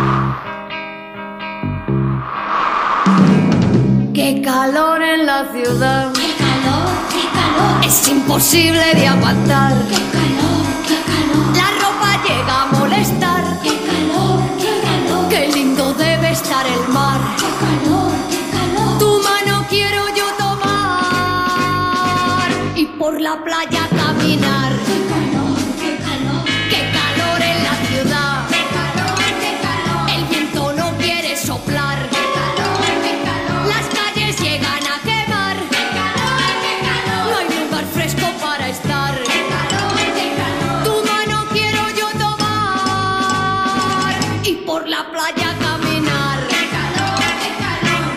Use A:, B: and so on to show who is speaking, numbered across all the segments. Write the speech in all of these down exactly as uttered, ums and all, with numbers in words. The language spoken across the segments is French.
A: Qué calor en la ciudad.
B: Qué calor, qué calor.
A: Es imposible de aguantar.
B: Qué calor, qué calor.
A: La ropa llega a molestar.
B: Qué calor, qué calor.
A: Qué lindo debe estar el mar.
B: Qué calor, qué calor.
A: Tu mano quiero yo tomar y por la playa caminar.
B: Qué calor, qué calor.
A: Qué calor en la ciudad.
B: Qué calor, qué calor.
A: El viento no quiere soplar.
B: Qué calor, qué calor.
A: Las calles llegan a quemar.
B: Qué calor, qué calor.
A: No hay lugar fresco para estar.
B: Qué calor, qué calor.
A: Tu mano quiero yo tomar y por la playa caminar.
B: Qué calor, qué calor.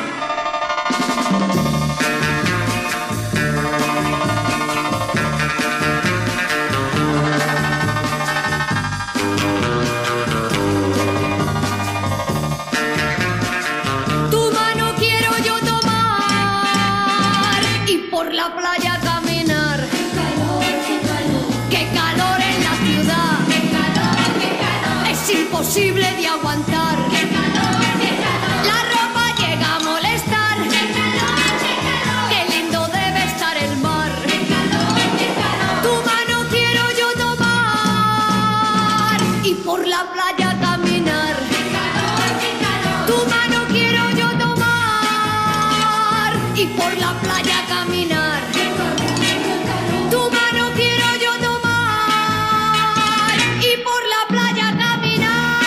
A: Tu mano quiero yo tomar y por la playa caminar.
B: Qué calor, qué calor.
A: Qué calor en la ciudad.
B: Qué calor, qué calor.
A: Es imposible de aguantar.
B: Qué calor, qué calor.
A: La ropa llega a molestar.
B: Qué calor, qué calor.
A: Qué lindo debe estar el mar.
B: Qué calor, qué calor.
A: Tu mano quiero yo tomar y por la playa caminar.
B: Qué calor, qué calor.
A: Tu mano quiero yo tomar y por la playa caminar.
B: Qué calor, qué calor.
A: Tu mano quiero yo tomar y por la playa caminar.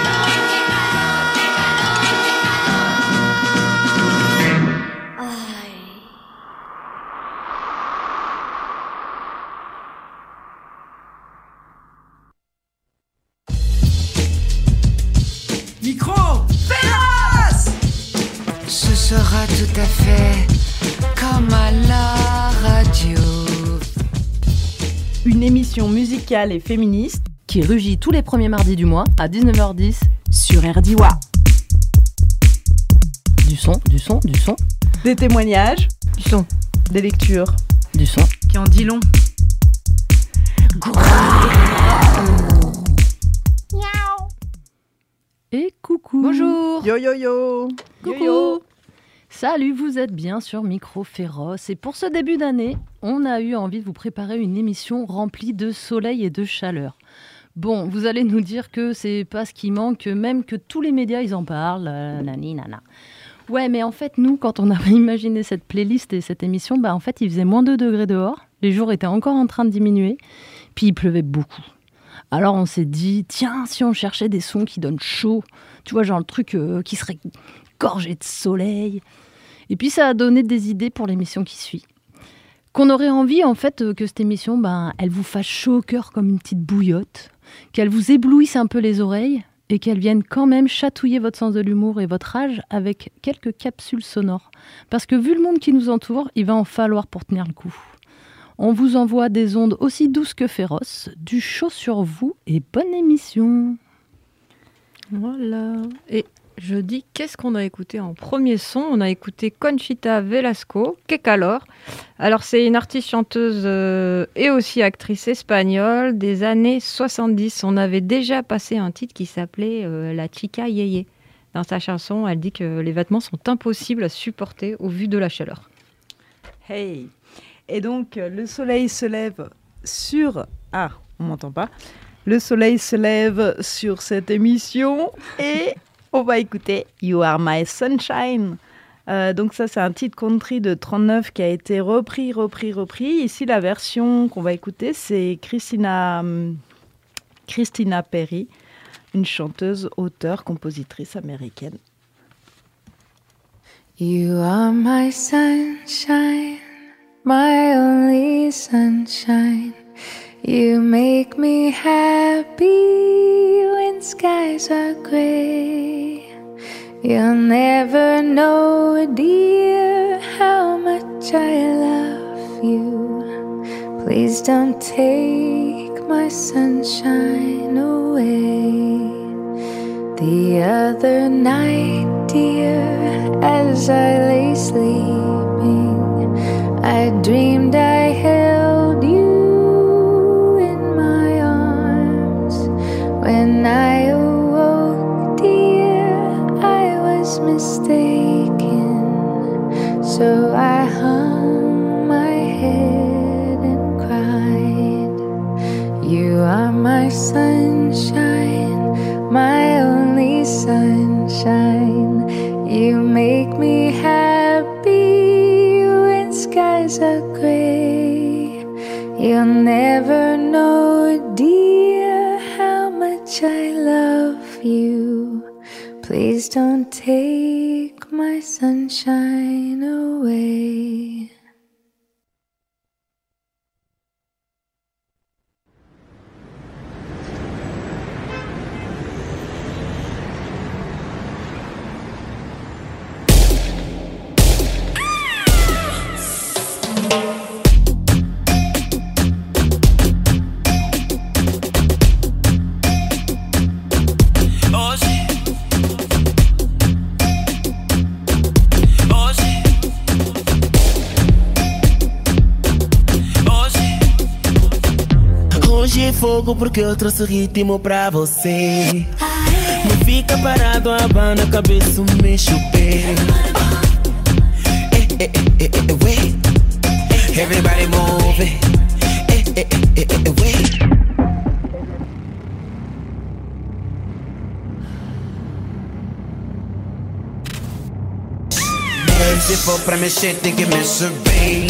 A: Ay.
C: Micro féroce.
D: Ce sera tout à fait comme à la radio.
E: Une émission musicale et féministe
F: qui rugit tous les premiers mardis du mois à dix-neuf heures dix.
E: sur R D I W A.
F: Du son, du son, du son,
E: Des témoignages,
F: du son,
E: des lectures.
F: du son.
E: Qui en dit long.
F: Et coucou.
E: Bonjour. Yo yo yo.
F: Coucou.
E: Yo, yo.
F: Salut, vous êtes bien sur Micro Féroce. Et pour ce début d'année, on a eu envie de vous préparer une émission remplie de soleil et de chaleur. Bon, vous allez nous dire que c'est pas ce qui manque, même que tous les médias ils en parlent, euh, nani nana. Ouais, mais en fait, nous, quand on a imaginé cette playlist et cette émission, bah en fait, il faisait moins deux degrés dehors, les jours étaient encore en train de diminuer, puis il pleuvait beaucoup. Alors on s'est dit, tiens, si on cherchait des sons qui donnent chaud, tu vois, genre le truc euh, qui serait gorgé de soleil. Et puis ça a donné des idées pour l'émission qui suit. Qu'on aurait envie, en fait, que cette émission, ben, elle vous fasse chaud au cœur comme une petite bouillotte, qu'elle vous éblouisse un peu les oreilles et qu'elle vienne quand même chatouiller votre sens de l'humour et votre âge avec quelques capsules sonores. Parce que vu le monde qui nous entoure, il va en falloir pour tenir le coup. On vous envoie des ondes aussi douces que féroces, du chaud sur vous et bonne émission.
G: Voilà. Et je dis, qu'est-ce qu'on a écouté en premier son ? On a écouté Conchita Velasco, Que calor. Alors, c'est une artiste chanteuse euh, et aussi actrice espagnole des années soixante-dix. On avait déjà passé un titre qui s'appelait euh, La Chica Yeye. Dans sa chanson, elle dit que les vêtements sont impossibles à supporter au vu de la chaleur.
E: Hey. Et donc, le soleil se lève sur... Ah, on m'entend pas. Le soleil se lève sur cette émission et on va écouter You Are My Sunshine. Euh, donc ça, c'est un titre country de trente-neuf qui a été repris, repris, repris. Ici, la version qu'on va écouter, c'est Christina, Christina Perry, une chanteuse, auteure, compositrice américaine.
D: You are my sunshine, my only sunshine. You make me happy when skies are gray. You'll never know, dear, how much I love you. Please don't take my sunshine away. The other night, dear, as I lay sleeping, I dreamed I held you in my arms. When I awoke, dear,
H: So I hung my head and cried. You are my sunshine, my only sunshine. You make me happy when skies are gray. You'll never know, dear, how much I love you. Please don't take my sunshine away.
I: Fogo porque eu trouxe ritmo pra você. Não fica parado, abana a cabeça, mexe o pé. Eh, eh, eh, eh, wait. Everybody move it. Eh, eh, eh, eh, wait. Se for pra mexer, tem que mexer bem.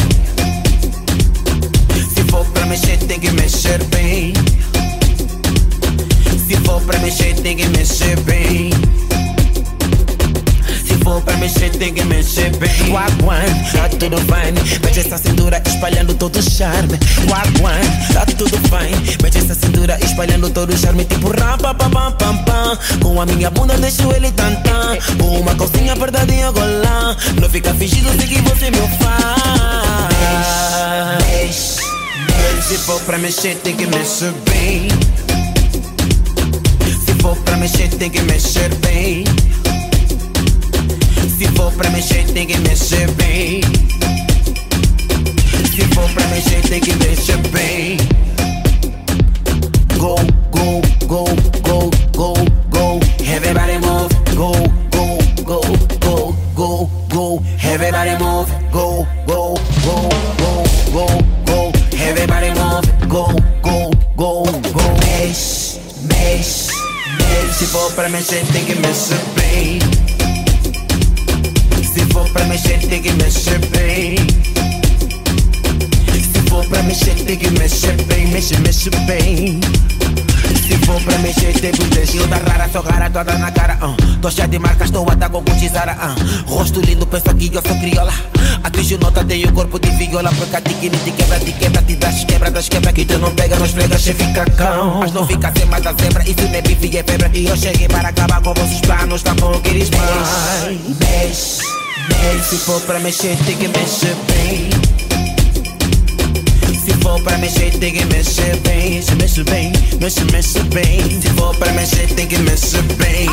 I: Se for pra mexer, tem que mexer bem. Se for pra mexer, tem que mexer bem. Se for pra mexer, tem que mexer bem. Wagwan, tá tudo fine. Mexe essa cintura espalhando todo o charme. Wagwan, tá tudo fine. Mexe essa cintura espalhando todo o charme. Tipo ram, pam, pam, pam, pam, pam. Com a minha bunda deixo ele tantan. Com uma calcinha apertadinha golã. Não fica fingindo, sei que você me faz. Mexe, mexe. Se for pra mexer, tem que mexer bem. Se for pra mexer, tem que mexer bem. Se for pra mexer, tem que mexer bem. Se for pra mexer, tem que mexer bem. Go, go, go, go, go, go. Everybody move. Go, go, go, go, go, go. Everybody move. Go, go, go, go, go, go. Everybody move. Go, go, go, go. Mexe, mexe, mexe. Se for pra mexer, tem que mexer bem. Se for pra mexer, tem que mexer bem. Se for pra mexer, tem que mexer bem. Mexe, mexe bem. Se for pra mexer, tem que deixar. Eu da rara, sou rara, toda na cara. Uh. Tô cheia de marcas, tô até com Gucci-Zara. Uh. Rosto lindo, penso que eu sou crioula. Atinge nota, tenho corpo de viola. Porque a tiquini te quebra, te quebra, te dá quebra, das quebra. Que tu não pega, nos prega, che fica cão. Mas não fica sem mais da zebra. Isso não é bife, é febre. E eu cheguei para acabar com vossos planos. Tá bom, queres mais? Mexe, mexe. Se for pra mexer, tem que mexer bem. Se for pra mexer, tem que mexer bem. Se mexe bem, mexe, mexe bem. Se for pra mexer, tem que mexer bem.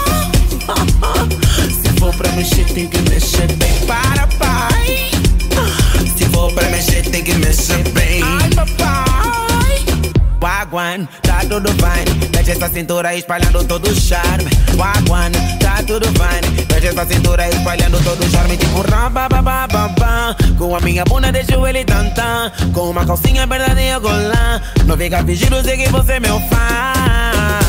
I: Se for pra mexer, tem que mexer bem. Para, pai. Se for pra mexer, tem que mexer bem. Ai, papai. Wagwan, tá tudo fine. Mexe essa cintura espalhando todo o charme. Wagwan, tá tudo fine. Mexe essa cintura espalhando todo o charme. Tipo ram, ba, ba, ba, ba, ba. Com a minha bunda deixo ele tantan. Com uma calcinha verdadeira golã. Não fica fingindo, sei que você é meu fã.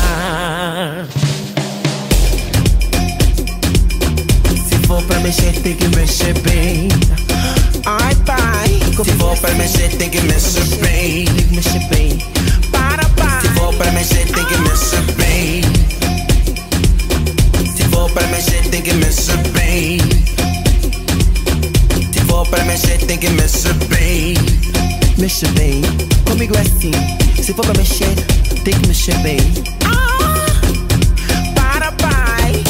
I: Se for pra mexer, tem que mexer bem. Ai, pai. Se for pra mexer, tem que mexer bem. Tem que mexer bem. Para, pai. Se for pra mexer, tem que mexer bem. Se for pra mexer, tem que mexer bem. Se for pra mexer, tem que mexer bem. Mexe bem. Comigo é assim. Se for pra mexer, tem que mexer bem. Ah, para, pai.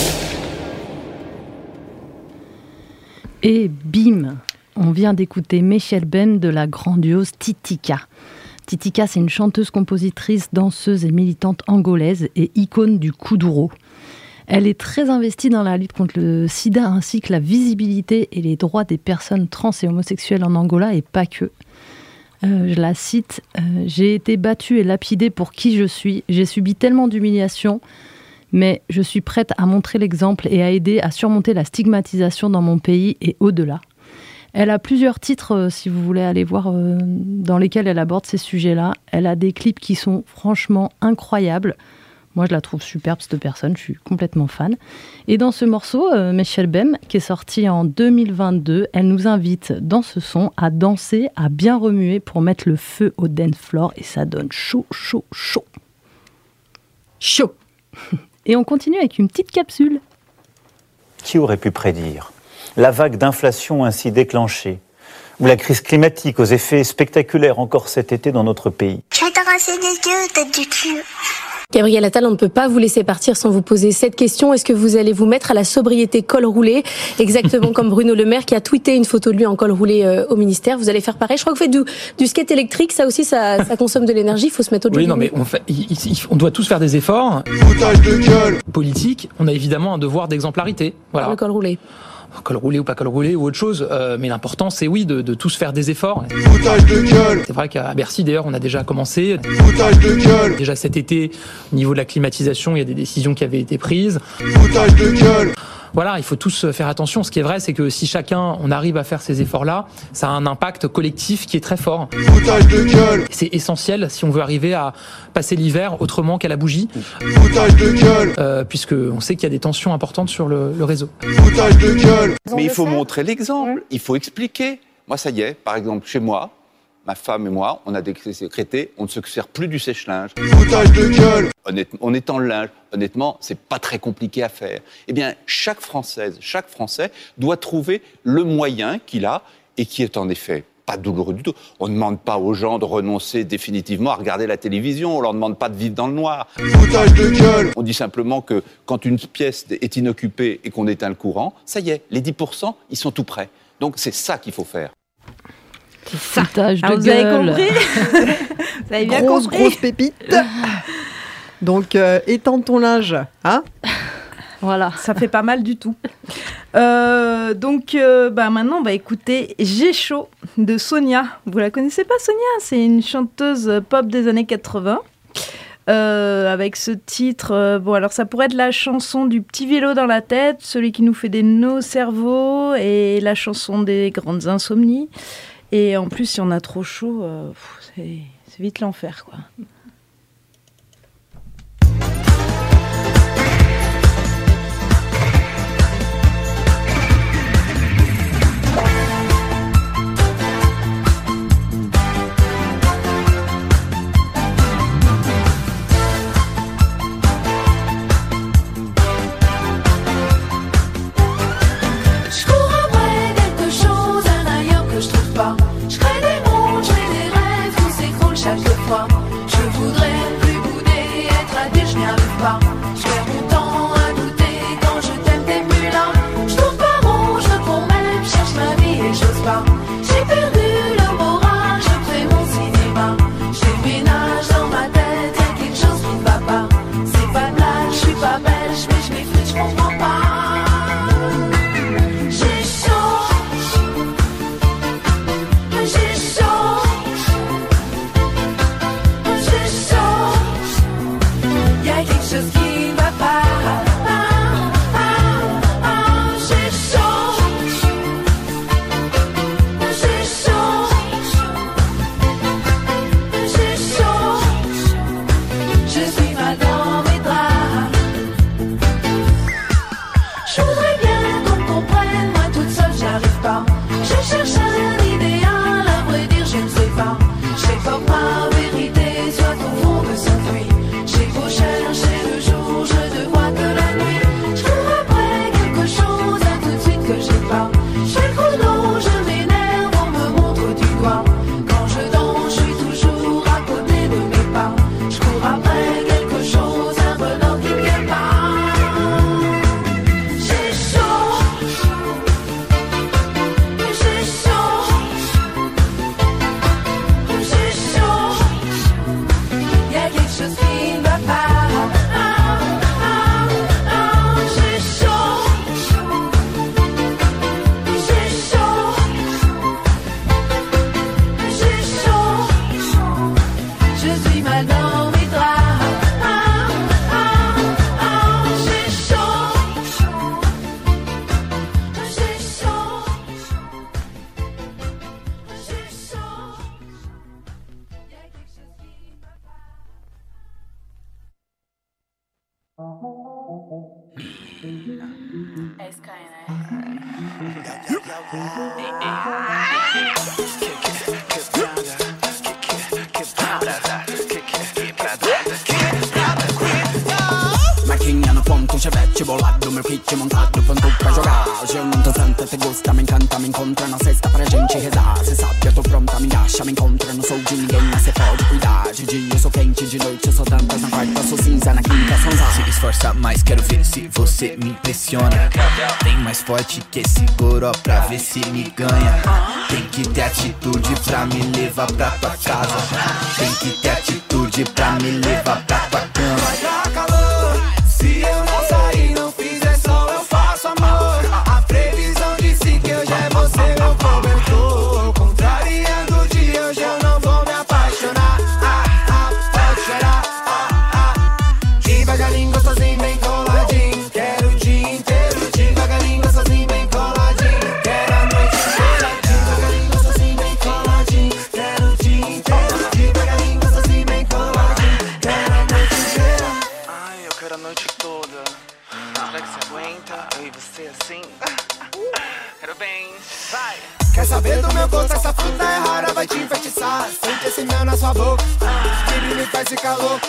F: Et bim, on vient d'écouter Michelle Ben de la grandiose Titika. Titika, c'est une chanteuse, compositrice, danseuse et militante angolaise et icône du kuduro. Elle est très investie dans la lutte contre le sida ainsi que la visibilité et les droits des personnes trans et homosexuelles en Angola et pas que. Euh, je la cite, euh, « J'ai été battue et lapidée pour qui je suis. J'ai subi tellement d'humiliations, mais je suis prête à montrer l'exemple et à aider à surmonter la stigmatisation dans mon pays et au-delà. Elle a plusieurs titres, euh, si vous voulez aller voir, euh, dans lesquels elle aborde ces sujets-là. Elle a des clips qui sont franchement incroyables. Moi, je la trouve superbe, cette personne. Je suis complètement fan. Et dans ce morceau, euh, Michel Bem, qui est sorti en deux mille vingt-deux, elle nous invite dans ce son à danser, à bien remuer pour mettre le feu au dance floor. Et ça donne chaud, chaud, chaud. Chaud. Et on continue avec une petite capsule.
J: Qui aurait pu prédire la vague d'inflation ainsi déclenchée, ou la crise climatique aux effets spectaculaires encore cet été dans notre pays?
K: Je vais te rincer les yeux, tête du cul.
L: Gabriel Attal, on ne peut pas vous laisser partir sans vous poser cette question. Est-ce que vous allez vous mettre à la sobriété col roulé, exactement comme Bruno Le Maire qui a tweeté une photo de lui en col roulé euh, au ministère? Vous allez faire pareil. Je crois que vous faites du, du skate électrique, ça aussi, ça, ça consomme de l'énergie. Il faut se mettre au
M: Oui, non, mais on, fait, il, il, on doit tous faire des efforts. Foutage de gueule. Politique, on a évidemment un devoir d'exemplarité. Voilà.
L: Le col roulé.
M: Col roulé ou pas col roulé ou autre chose, euh, mais l'important c'est oui de, de tous faire des efforts. Foutage de gueule. C'est vrai qu'à Bercy d'ailleurs on a déjà commencé. Foutage de gueule. Déjà cet été, au niveau de la climatisation, il y a des décisions qui avaient été prises. Foutage de gueule. Voilà, il faut tous faire attention. Ce qui est vrai, c'est que si chacun, on arrive à faire ces efforts-là, ça a un impact collectif qui est très fort. Foutage de gueule. C'est essentiel si on veut arriver à passer l'hiver autrement qu'à la bougie. Foutage de gueule. Euh, puisque on sait qu'il y a des tensions importantes sur le, le réseau. Foutage de gueule.
N: Mais il faut montrer l'exemple, il faut expliquer. Moi, ça y est, par exemple, chez moi, ma femme et moi, on a décrété, on ne se sert plus du sèche-linge. Foutage de gueule. Honnêtement, on étend le linge. Honnêtement, c'est pas très compliqué à faire. Eh bien, chaque Française, chaque Français doit trouver le moyen qu'il a et qui est en effet pas douloureux du tout. On ne demande pas aux gens de renoncer définitivement à regarder la télévision. On leur demande pas de vivre dans le noir. Foutage de gueule. On dit simplement que quand une pièce est inoccupée et qu'on éteint le courant, ça y est, les dix pour cent, ils sont tout prêts. Donc c'est ça qu'il faut faire.
F: Foutage de
E: Alors, vous
F: gueule.
E: avez compris? Vous avez bien
C: grosse,
E: compris?
C: grosse pépite. Donc, euh, étends ton linge, hein?
E: Voilà, ça fait pas mal du tout. Euh, donc, euh, bah maintenant, on va écouter J'ai chaud de Sonia. Vous la connaissez pas, Sonia? C'est une chanteuse pop des années quatre-vingts. Euh, avec ce titre, euh, bon alors ça pourrait être la chanson du petit vélo dans la tête, celui qui nous fait des nœuds au cerveau, et la chanson des grandes insomnies. Et en plus, si on a trop chaud, euh, pff, c'est, c'est vite l'enfer, quoi.
B: Je cours après quelque chose, un ailleurs que je trouve pas. Je crée des mondes, je crée des rêves, tout s'écroule chaque fois. Je voudrais plus bouder, être adulte, je n'y arrive pas. Je perds mon temps à douter quand je t'aime, t'es plus là. Je trouve pas bon, je cours même, cherche ma vie et j'ose pas. J'ai perdu le moral, je fais mon cinéma. Je déménage dans ma tête, y'a quelque chose qui ne va pas. C'est pas de blague, je suis pas belge, mais je m'effrite, je comprends pas. J'ai chaud, j'ai chaud, j'ai chaud. Y'a quelque chose qui ne va pas. Ah, ah, ah, j'ai chaud, j'ai chaud, j'ai chaud. Je suis mal dans mes draps. Je voudrais bien qu'on me comprenne, moi toute seule j'arrive pas. Je cherche un idéal, à vrai dire je ne sais pas. Je sais pas que ma vérité soit au fond de son puits. J'ai beau chercher le jour
O: Maquinha no ponto, chevette bolado, meu kit montado, pronto pra jogar. Hoje eu não tô santa, te gusta, me encanta, me encontra na sexta pra gente rezar. Cê sabe, eu tô pronta, me acha, me encontra, não sou de ninguém, mas cê pode cuidar. De dia eu sou quente, de noite eu sou tantas, na quarta sou cinza, na quinta sou zá.
P: Se esforça mais, quero ver se você me impressiona. Tem mais forte que esse goró pra ver se me ganha. Tem que ter atitude pra me levar pra tua casa. Tem que ter atitude pra me levar pra tua cama.
O: Vai dar calor, se eu não sair, não fizer sol, eu faço amor. A previsão disse que hoje é você meu cobertor. Contrariando o dia, hoje eu não vou me apaixonar. Ah, ah, pode chorar. Ah, ah. Devagarinho, gostosinho, bem coladinho. Quero o dia inteiro. Devagarinho, gostosinho, bem coladinho. Quero a noite inteira. Devagarinho, gostosinho, bem coladinho. Quero o dia inteiro. Devagarinho, gostosinho, bem coladinho. Quero a noite inteira.
Q: Ai, eu quero a noite toda. Será que você aguenta? Eu e você assim? Quero bem, vai!
O: Quer saber do meu gosto? Essa fruta é rara, vai te enfeitiçar. Sente esse mel na sua boca, que me faz ficar louco.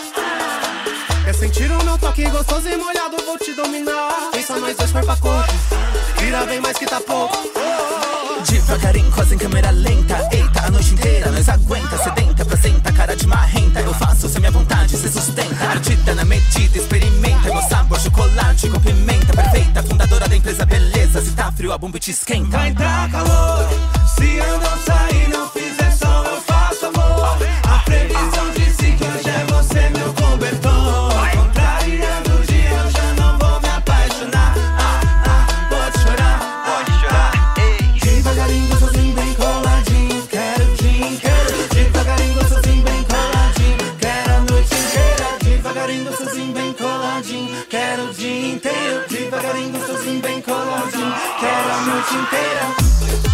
O: Quer sentir o meu toque gostoso e molhado, vou te dominar. Pensa nós dois corpo a corpo, vira bem mais que tá pouco.
P: Devagarinho, quase em câmera lenta. Eita, a noite inteira, nós aguenta. Sedenta, apresenta, cara de marrenta. Eu faço sem minha vontade, se sustenta. Ardida na medida, experimenta. Meu sabor, chocolate com pimenta. Perfeita, fundadora da empresa Beleza. Se tá frio, a bomba te esquenta.
O: Vai dar calor, se eu não sair, não fizer sol, eu faço amor. A previsão disse que hoje é você meu cobertor. Contrariando o dia, eu já não vou me apaixonar. Ah, ah, pode chorar, pode chorar. Devagarinho, gostosinho, bem coladinho. Quero o dia inteiro. Devagarinho, gostosinho, bem coladinho. Quero a noite inteira. Devagarinho, gostosinho, bem coladinho. Quero o dia inteiro. Devagarinho, gostosinho, bem coladinho. Quero a noite inteira.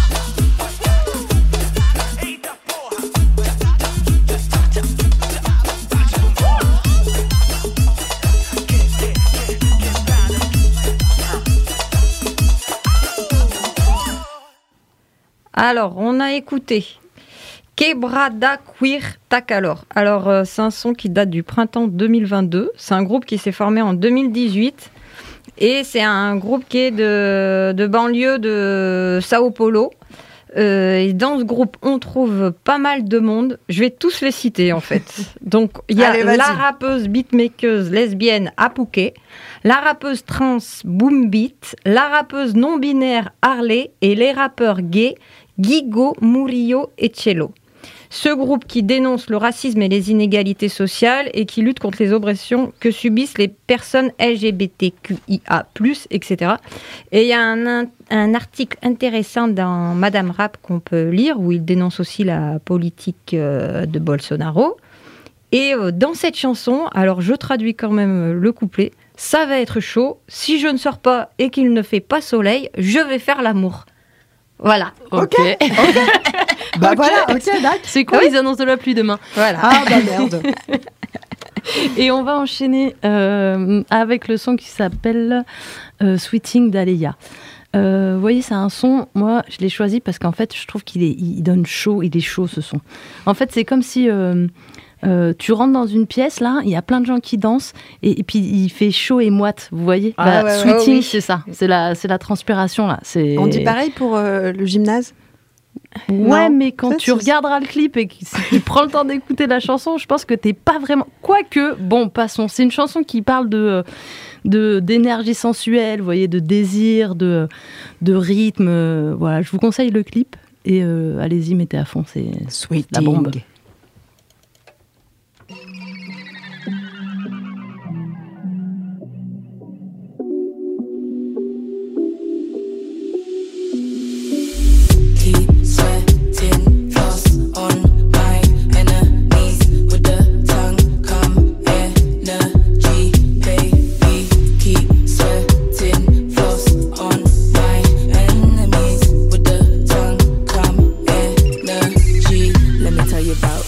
G: Alors, on a écouté Quebrada Queer Tacalor. Alors, euh, c'est un son qui date du printemps deux mille vingt-deux. C'est un groupe qui s'est formé en deux mille dix-huit. Et c'est un groupe qui est de, de banlieue de Sao Paulo. Euh, et dans ce groupe, on trouve pas mal de monde. Je vais tous les citer, en fait. Donc, il y a
C: Allez,
G: la
C: vas-y.
G: rappeuse beatmakeuse lesbienne Apuke, la rappeuse trans Boom Beat, la rappeuse non-binaire Harley et les rappeurs gays Gigo, Murillo et Cello. Ce groupe qui dénonce le racisme et les inégalités sociales et qui lutte contre les oppressions que subissent les personnes L G B T Q I A plus, et cetera. Et il y a un, un article intéressant dans Madame Rap qu'on peut lire où il dénonce aussi la politique euh, de Bolsonaro. Et euh, dans cette chanson, alors je traduis quand même le couplet, ça va être chaud, si je ne sors pas et qu'il ne fait pas soleil, je vais faire l'amour. Voilà.
F: Ok.
C: Bah voilà, ok, d'accord.
F: C'est quoi,
G: Oui.
F: ils annoncent de la pluie demain.
G: Voilà.
C: Ah bah merde.
F: Et on va enchaîner euh, avec le son qui s'appelle euh, Sweeting d'Aleia. Euh, vous voyez, c'est un son, moi je l'ai choisi parce qu'en fait je trouve qu'il est, il donne chaud, il est chaud ce son. En fait c'est comme si euh, euh, tu rentres dans une pièce là, il y a plein de gens qui dansent et, et puis il fait chaud et moite, vous voyez.
C: Ah
F: Bah,
C: ouais, ouais,
F: Sweeting
C: oui.
F: c'est ça, c'est la, c'est la transpiration là. C'est...
C: On dit pareil pour euh, le gymnase?
F: Ouais,
C: Non.
F: mais quand
C: Ça,
F: tu
C: c'est-
F: regarderas le clip et que si tu prends le temps d'écouter la chanson, je pense que t'es pas vraiment. Quoique, bon, passons. C'est une chanson qui parle de, de d'énergie sensuelle, vous voyez, de désir, de, de rythme. euh, Voilà, je vous conseille le clip et euh, allez-y, mettez à fond, c'est la bombe.
B: Keep sweating, floss on my enemies with the tongue, come energy, baby. Keep sweating, floss on my enemies with the tongue, come energy. Let me tell you about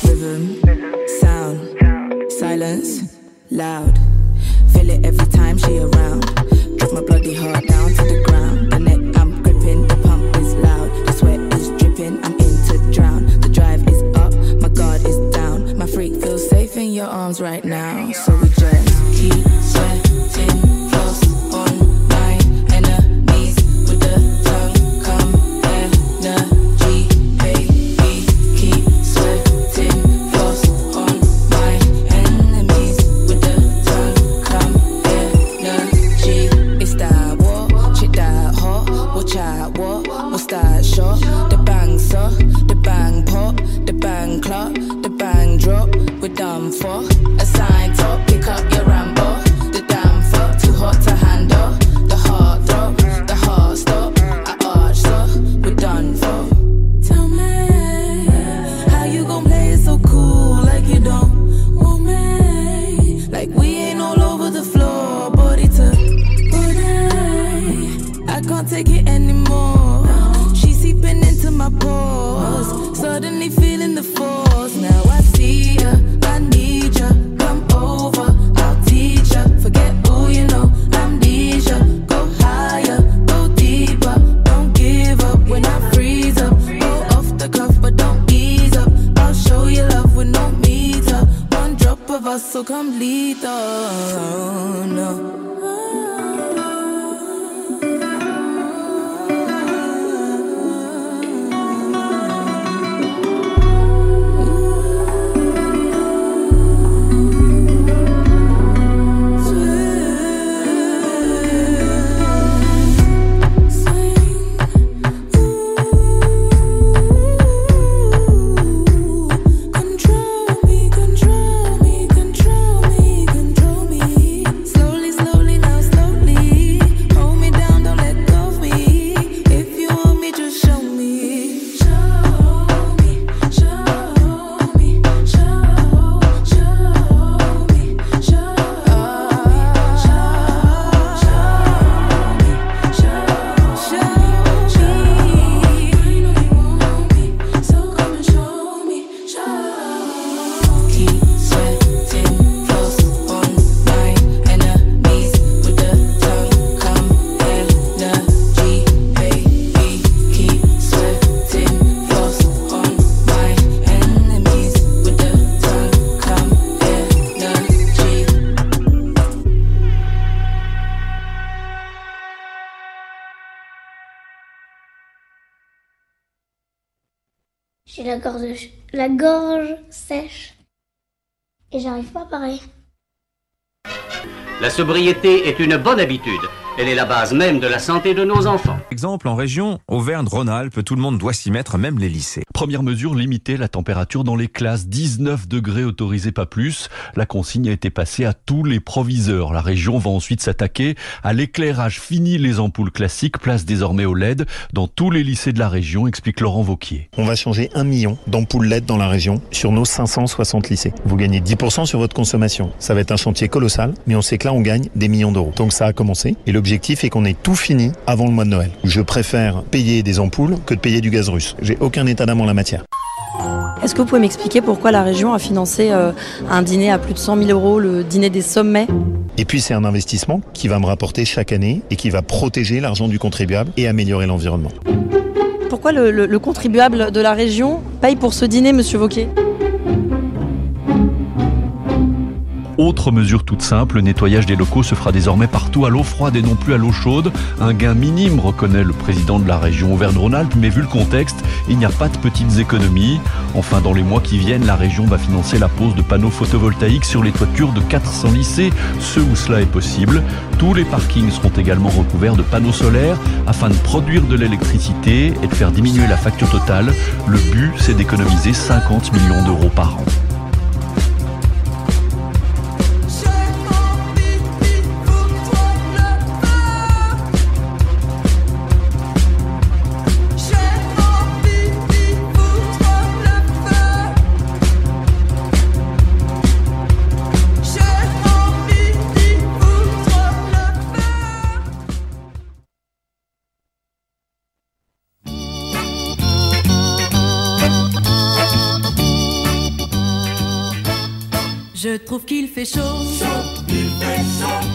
B: Feel it every time she around. Drove my bloody heart down to the ground. The neck I'm gripping, the pump is loud. The sweat is dripping, I'm in to drown. The drive is up, my guard is down. My freak feels safe in your arms right now. So we just keep sweating close on my enemies with the tongue. Come energy, baby. Keep sweating close on my enemies with the tongue. Come energy. It's that war, shit that hot. Watch out, what? What's that shot? The bang so, the bang pop, the bang clock, the bang drop. We're done for. A sign top, pick up your Rambo. The damn fuck, too hot to handle. The heart drop, the heart stop. I arch so, we're done for. Tell me, how you gon' play it so cool like you don't want me? Like we ain't all over the floor, body to body. I can't take it anymore. She's seeping into my pores. Suddenly feeling the force. Now I see ya, I need ya. Come over, I'll teach ya. Forget who you know, amnesia. Go higher, go deeper. Don't give up when I freeze up. Go off the cuff, but don't ease up. I'll show you love with no meter. One drop of us, so come lead us. No.
R: J'ai la gorge, la gorge sèche et j'arrive pas à parler.
S: La sobriété est une bonne habitude. Elle est la base même de la santé de nos enfants.
T: Exemple, en région Auvergne-Rhône-Alpes, tout le monde doit s'y mettre, même les lycées.
U: Première mesure, limiter la température dans les classes. dix-neuf degrés autorisés, pas plus. La consigne a été passée à tous les proviseurs. La région va ensuite s'attaquer à l'éclairage. Fini les ampoules classiques, place désormais au L E D dans tous les lycées de la région, explique Laurent Vauquier.
V: On va changer un million d'ampoules L E D dans la région sur nos cinq cent soixante lycées. Vous gagnez dix pour cent sur votre consommation. Ça va être un chantier colossal, mais on sait que là on gagne des millions d'euros. Donc ça a commencé et l'objectif est qu'on ait tout fini avant le mois de Noël. Je préfère payer des ampoules que de payer du gaz russe. J'ai aucun état d'âme en la matière.
W: Est-ce que vous pouvez m'expliquer pourquoi la région a financé euh, un dîner à plus de cent mille euros, le dîner des sommets ?
V: Et puis c'est un investissement qui va me rapporter chaque année et qui va protéger l'argent du contribuable et améliorer l'environnement.
W: Pourquoi le, le, le contribuable de la région paye pour ce dîner, monsieur Vauquier ?
U: Autre mesure toute simple, le nettoyage des locaux se fera désormais partout à l'eau froide et non plus à l'eau chaude. Un gain minime, reconnaît le président de la région Auvergne-Rhône-Alpes, mais vu le contexte, il n'y a pas de petites économies. Enfin, dans les mois qui viennent, la région va financer la pose de panneaux photovoltaïques sur les toitures de quatre cents lycées, ceux où cela est possible. Tous les parkings seront également recouverts de panneaux solaires afin de produire de l'électricité et de faire diminuer la facture totale. Le but, c'est d'économiser cinquante millions d'euros par an.
B: Je trouve qu'il fait chaud,
O: chaud, il fait chaud.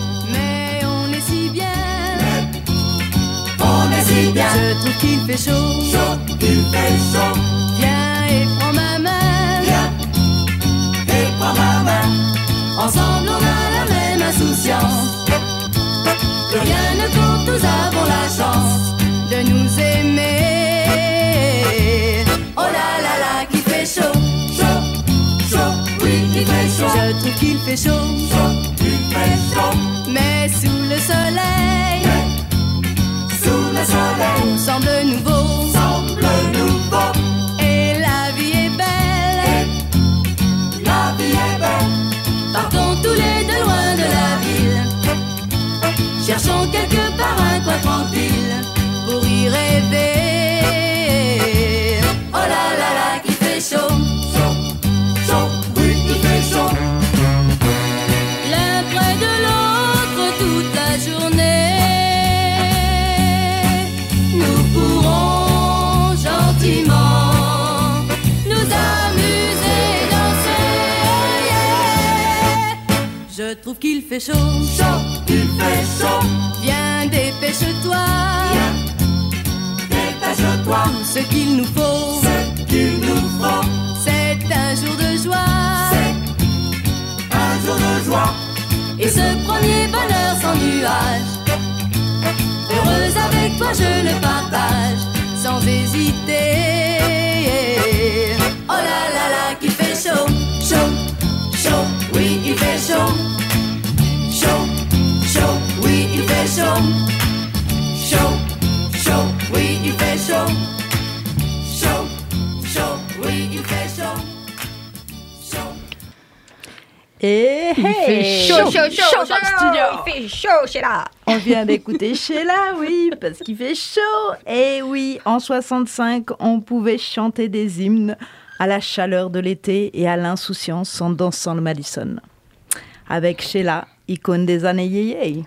B: trouve qu'il fait chaud,
O: chaud, il fait chaud.
B: Viens et prends ma main,
O: viens et prends ma main.
B: Ensemble on a la même insouciance. Plus rien ne compte, nous avons la chance de nous aimer. Oh là là là, qu'il fait chaud,
O: chaud, chaud, oui, il fait chaud.
B: Je trouve qu'il fait chaud,
O: chaud, il fait chaud.
B: Mais sous le soleil,
O: mais sous le soleil,
B: tout semble nouveau,
O: semble nouveau.
B: Et la vie est belle,
O: et la vie est belle.
B: Partons tous les deux loin de la ville. Cherchons quelque part un coin tranquille pour y rêver. Oh là là là, qu'il fait chaud,
O: chaud, chaud, oui, il fait chaud.
B: L'un près de l'autre toute la journée. Nous pourrons gentiment nous amuser, danser. Yeah. Je trouve qu'il fait chaud,
O: chaud, il fait chaud.
B: Viens, dépêche-toi,
O: viens, dépêche-toi.
B: Tout ce qu'il nous faut,
O: ce qu'il nous faut,
B: c'est un jour de joie,
O: c'est un jour de joie.
B: Et ce premier bonheur sans nuage, heureuse avec toi je le partage, sans hésiter. Oh là là là, qu'il fait chaud, chaud, chaud, oui il fait chaud. Chaud, chaud, oui il fait chaud. Chaud, chaud, oui il fait chaud. Chaud, chaud, oui il fait chaud.
E: Et
G: il fait chaud, chaud, chaud, chaud,
E: studio.
G: Il fait chaud, Sheila.
E: On vient d'écouter Sheila, oui, parce qu'il fait chaud. Et oui, en soixante-cinq, on pouvait chanter des hymnes à la chaleur de l'été et à l'insouciance en dansant le Madison. Avec Sheila, icône des années yéyé.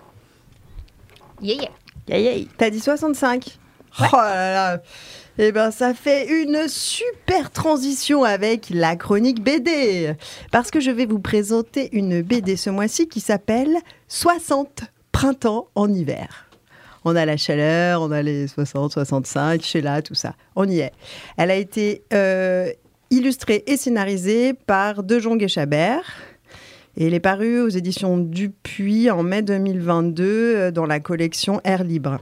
G: Yéyé.
E: Yéyé.
C: T'as dit soixante-cinq?
E: Ouais.
C: Oh là là. Eh ben, ça fait une super transition avec la chronique B D. Parce que je vais vous présenter une B D ce mois-ci qui s'appelle soixante printemps en hiver. On a la chaleur, on a les soixante, soixante-cinq, Sheila, tout ça. On y est. Elle a été euh, illustrée et scénarisée par De Jong et Chabert. Et elle est parue aux éditions Dupuis en mai deux mille vingt-deux dans la collection Air Libre.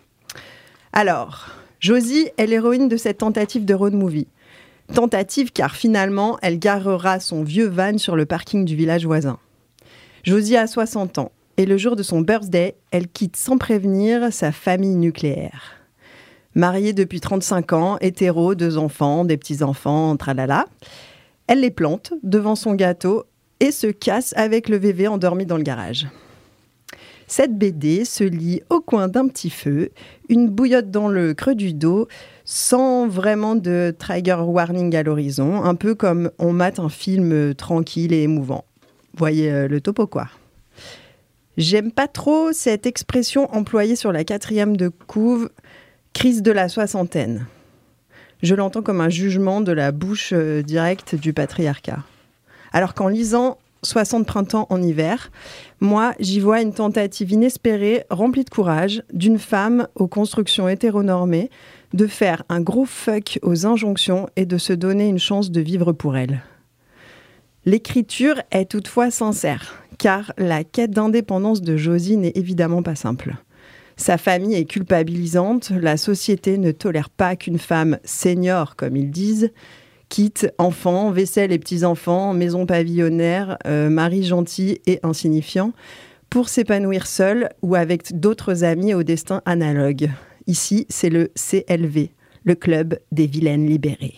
C: Alors, Josie est l'héroïne de cette tentative de road movie. Tentative car finalement, elle garera son vieux van sur le parking du village voisin. Josie a soixante ans et le jour de son birthday, elle quitte sans prévenir sa famille nucléaire. Mariée depuis trente-cinq ans, hétéro, deux enfants, des petits-enfants, tralala. Elle les plante devant son gâteau et se casse avec le V V endormi dans le garage. Cette B D se lit au coin d'un petit feu, une bouillotte dans le creux du dos, sans vraiment de trigger warning à l'horizon, un peu comme on mate un film tranquille et émouvant. Voyez euh, le topo, quoi. J'aime pas trop cette expression employée sur la quatrième de couve, crise de la soixantaine. Je l'entends comme un jugement de la bouche euh, directe du patriarcat. Alors qu'en lisant soixante printemps en hiver, moi, j'y vois une tentative inespérée, remplie de courage, d'une femme aux constructions hétéronormées, de faire un gros fuck aux injonctions et de se donner une chance de vivre pour elle. L'écriture est toutefois sincère, car la quête d'indépendance de Josie n'est évidemment pas simple. Sa famille est culpabilisante, la société ne tolère pas qu'une femme senior, comme ils disent, quitte enfants, vaisselle et petits-enfants, maison pavillonnaire, euh, mari gentil et insignifiant, pour s'épanouir seule ou avec d'autres amis au destin analogue. Ici, c'est le C L V, le club des vilaines libérées.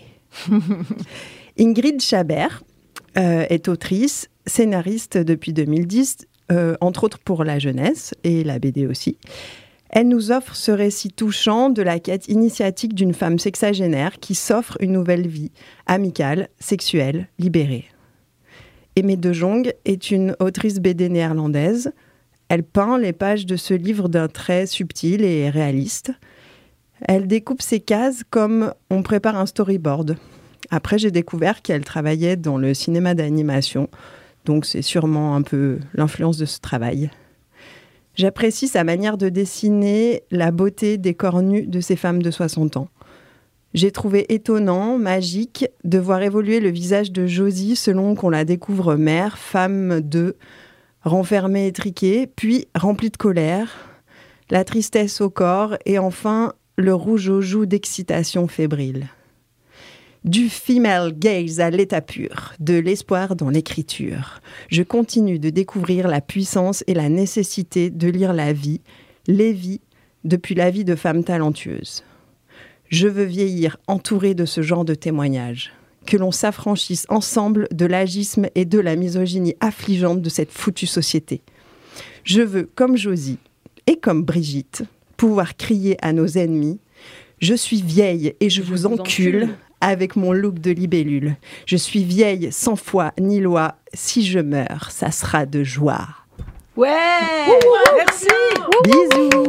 C: Ingrid Chabert euh, est autrice, scénariste depuis deux mille dix, euh, entre autres pour la jeunesse et la B D aussi. Elle nous offre ce récit touchant de la quête initiatique d'une femme sexagénaire qui s'offre une nouvelle vie, amicale, sexuelle, libérée. Aimée de Jong est une autrice B D néerlandaise. Elle peint les pages de ce livre d'un trait subtil et réaliste. Elle découpe ses cases comme on prépare un storyboard. Après, j'ai découvert qu'elle travaillait dans le cinéma d'animation, donc c'est sûrement un peu l'influence de ce travail. J'apprécie sa manière de dessiner la beauté des corps nus de ces femmes de soixante ans. J'ai trouvé étonnant, magique, de voir évoluer le visage de Josie selon qu'on la découvre mère, femme de, renfermée, étriquée, puis remplie de colère, la tristesse au corps et enfin le rouge aux joues d'excitation fébrile. Du female gaze à l'état pur, de l'espoir dans l'écriture. Je continue de découvrir la puissance et la nécessité de lire la vie, les vies, depuis la vie de femmes talentueuses. Je veux vieillir entourée de ce genre de témoignages. Que l'on s'affranchisse ensemble de l'agisme et de la misogynie affligeante de cette foutue société. Je veux, comme Josie et comme Brigitte, pouvoir crier à nos ennemis « Je suis vieille et je, je vous, vous encule », encule. Avec mon look de libellule. Je suis vieille, sans foi ni loi. Si je meurs, ça sera de joie.
E: Ouais, Wouhou, merci.
C: Bisous.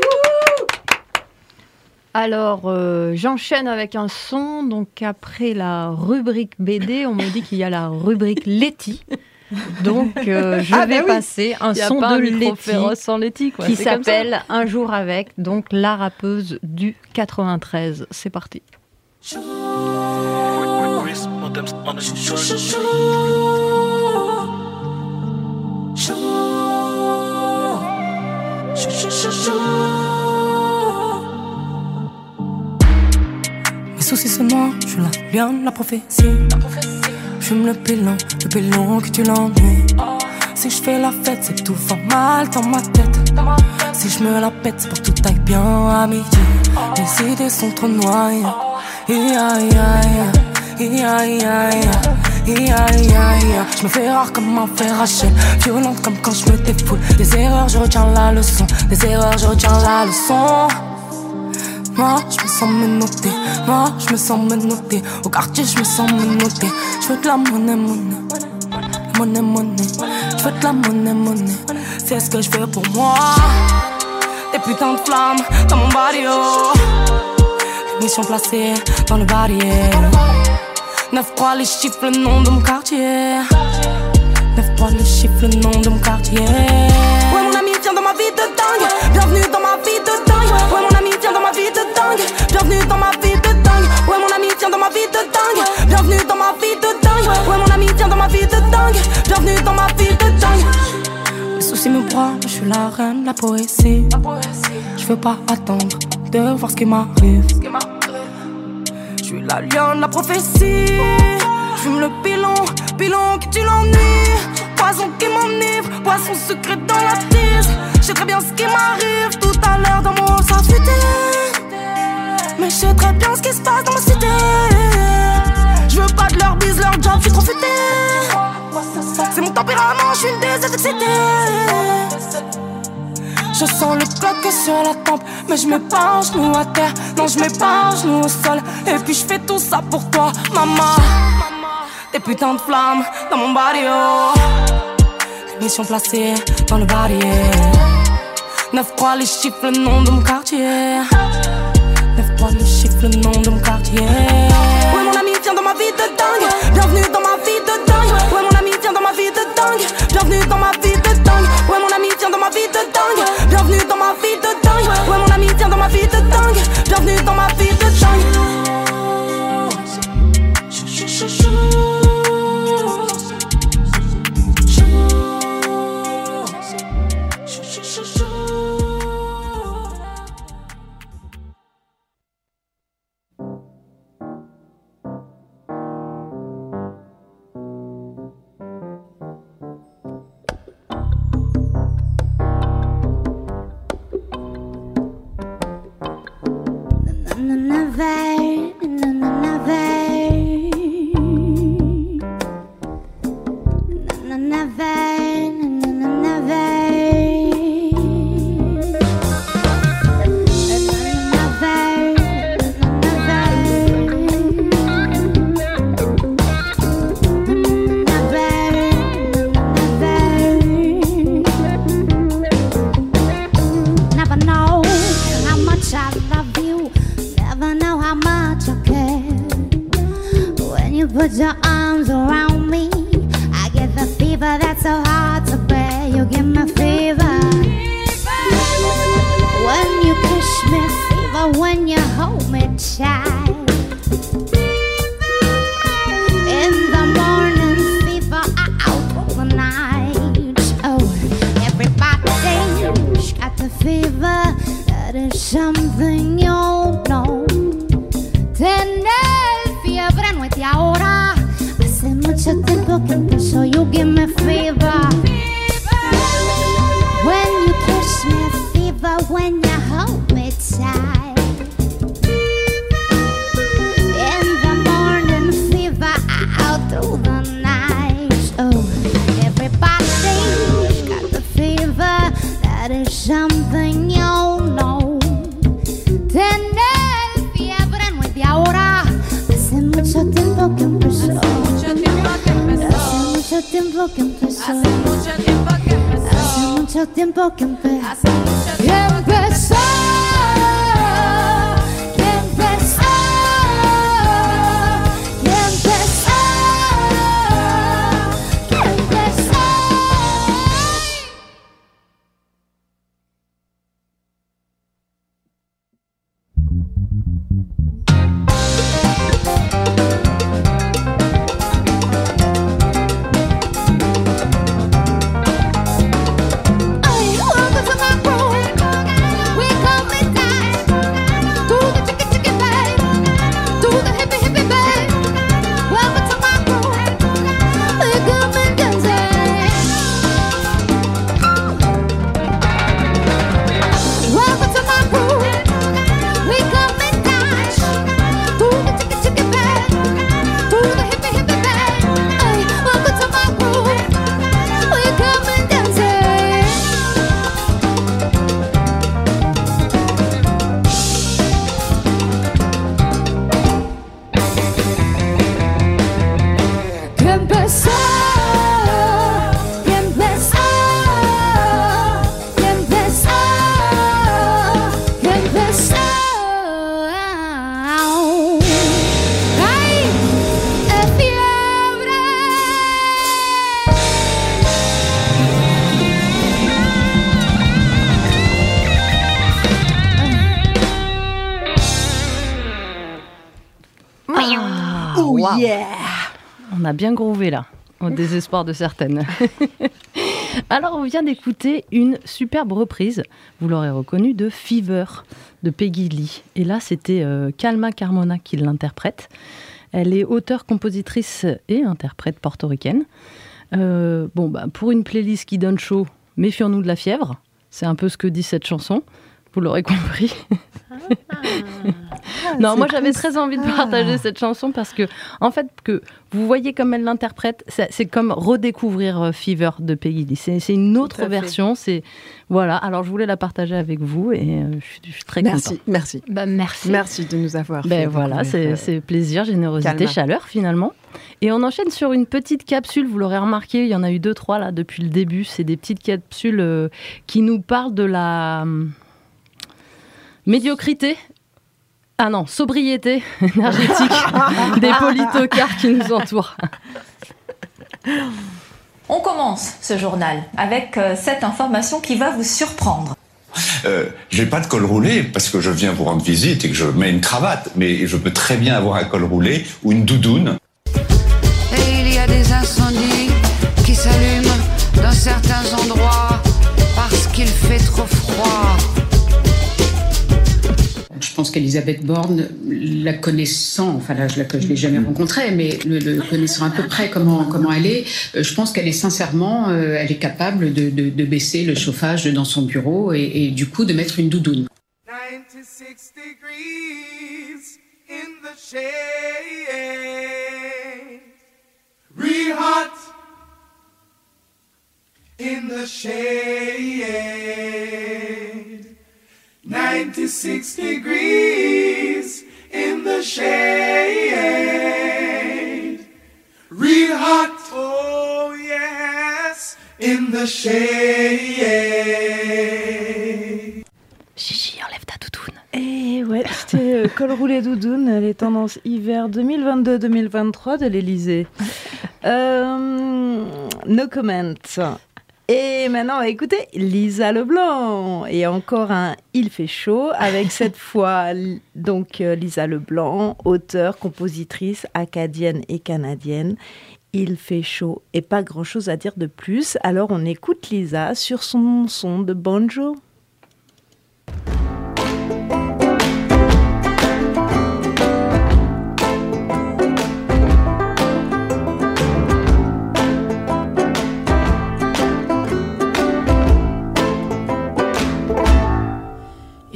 G: Alors, euh, j'enchaîne avec un son. Donc, après la rubrique B D, on me dit qu'il y a la rubrique Letty. Donc, euh, je
F: ah
G: vais
F: bah oui.
G: passer un
F: y a
G: son
F: pas
G: de
F: un
G: Letty,
F: sans Letty quoi.
G: qui
F: C'est comme
G: s'appelle
F: ça.
G: Un jour avec, donc la rappeuse du quatre-vingt-treize. C'est parti.
A: Mes soucis c'est moi, je suis la lionne, la prophétie. J'fume le pilon, le pilon que tu l'ennuies. Si je fais la fête, c'est que tout va mal dans ma tête. Si je me la pète, c'est pour que tout aille bien à midi. Les idées sont trop noyées. Aïe aïe aïe, aïe aïe aïe. Aïe aïe aïe, je me fais rare comme un fer à chelle, violente comme quand je me défoule. Des erreurs, je retiens la leçon. Des erreurs, je retiens la leçon. Moi, je me sens menotté. Moi, je me sens menotté. Au quartier, je me sens menotté. Je veux de la monnaie, monnaie. Monnaie, monnaie. Je veux de la monnaie, monnaie. C'est ce que je veux pour moi. Des putains de flammes dans mon barrio. Mission placée dans le barrière. neuf trois les chiffres, le nom de mon quartier. neuf trois les chiffres, le nom de mon quartier. Ouais mon ami, viens dans ma vie de dingue. Bienvenue dans ma vie de dingue. Ouais mon ami, viens dans ma vie de dingue. Bienvenue dans ma vie de dingue. Ouais mon ami, viens dans ma vie de dingue. Bienvenue dans ma vie de dingue. Ouais mon ami, viens dans ma vie de dingue. Bienvenue dans ma vie de dingue. Les soucis me broient, je suis la reine de la poésie. Je veux pas attendre de voir ce qui m'arrive. Je suis la lionne, la prophétie. J'fume le pilon, pilon que tu l'ennuies. Poison qui m'enivre, poisson secret dans la tise. J'sais très bien ce qui m'arrive. Tout à l'heure dans mon rôle ça futait. Mais j'sais très bien ce qui se passe dans ma cité. J'veux pas de leur bise, leur job, j'suis trop futé. C'est mon tempérament, j'suis une déesse excitée. Je sens le bloc sur la tempe, mais je mets pas un genou à terre. Non, je mets pas un genou au sol. Et puis je fais tout ça pour toi, maman. Des putains de flammes dans mon barrio. Mission placée dans le barrière. neuf trois les chiffres, le nom de mon quartier. neuf trois les chiffres, le nom de mon quartier. Ouais mon ami, viens dans ma vie de dingue. Bienvenue dans ma vie de dingue. Ouais mon ami, viens dans ma vie de dingue. Bienvenue dans ma vie de dingue. Ouais mon ami, viens dans ma vie de dingue. Bienvenue dans ma vie de dingue. Ouais mon ami, viens dans ma vie de dingue. Bienvenue dans ma vie de dingue.
D: Put your arms around me. I get the fever that's so hard to bear. You give me fever. fever. That is something you know. Tener fiebre no es de ahora. Hace mucho tiempo que empezó. You give me fever. When you kiss me, fever. When you hold me tight. In the morning, fever. Out through the night. Oh, everybody's got the fever. That is something you know. Tener fiebre no es de ahora. Hace mucho tiempo que empezó. Hace mucho tiempo que empezó. Hace mucho tiempo que empezó. Hace mucho tiempo que empezó. Hace mucho tiempo que empezó. Que empezó. Que empezó. Que empezó.
F: Wow. Yeah. On a bien groové là, au désespoir de certaines. Alors, on vient d'écouter une superbe reprise, vous l'aurez reconnu, de Fever, de Peggy Lee. Et là, c'était euh, Calma Carmona qui l'interprète. Elle est auteure, compositrice et interprète portoricaine. Euh, bon, bah, pour une playlist qui donne chaud, méfions-nous de la fièvre. C'est un peu ce que dit cette chanson. Vous l'aurez compris. Ah, non, moi j'avais très envie de partager ah. cette chanson parce que, en fait, que vous voyez comme elle l'interprète, c'est, c'est comme redécouvrir Fever de Peggy Lee. C'est, c'est une autre version. C'est voilà. Alors je voulais la partager avec vous et euh, je, suis, je suis très
C: merci,
F: contente.
C: Merci,
G: bah, merci,
C: merci de nous avoir.
F: Ben voilà, c'est, euh, c'est plaisir, générosité, Calma. Chaleur finalement. Et on enchaîne sur une petite capsule. Vous l'aurez remarqué, il y en a eu deux, trois là depuis le début. C'est des petites capsules euh, qui nous parlent de la médiocrité. Ah non, sobriété énergétique des politocards qui nous entourent.
H: On commence ce journal avec euh, cette information qui va vous surprendre.
I: Euh, j'ai pas de col roulé parce que je viens vous rendre visite et que je mets une cravate, mais je peux très bien avoir un col roulé ou une doudoune.
J: Et il y a des incendies qui s'allument dans certains endroits parce qu'il fait trop froid.
X: Je pense qu'Elisabeth Borne, la connaissant, enfin là je ne l'ai jamais rencontrée, mais le, le connaissant à peu près comment, comment elle est, euh, je pense qu'elle est sincèrement, euh, elle est capable de, de, de baisser le chauffage dans son bureau et, et du coup de mettre une doudoune.
O: ninety-six degrees in the shade, real hot in the shade. ninety-six degrees in the shade. Real hot, oh yes, in the shade.
F: Gigi, enlève ta doudoune.
E: Et ouais, c'était euh, col roulé doudoune, les tendances hiver deux mille vingt-deux deux mille vingt-trois de l'Elysée. euh, no comment. Et maintenant, écoutez, Lisa Leblanc. Et encore un Il fait chaud, avec cette fois donc Lisa Leblanc, auteure, compositrice acadienne et canadienne. Il fait chaud et pas grand-chose à dire de plus. Alors on écoute Lisa sur son son de banjo.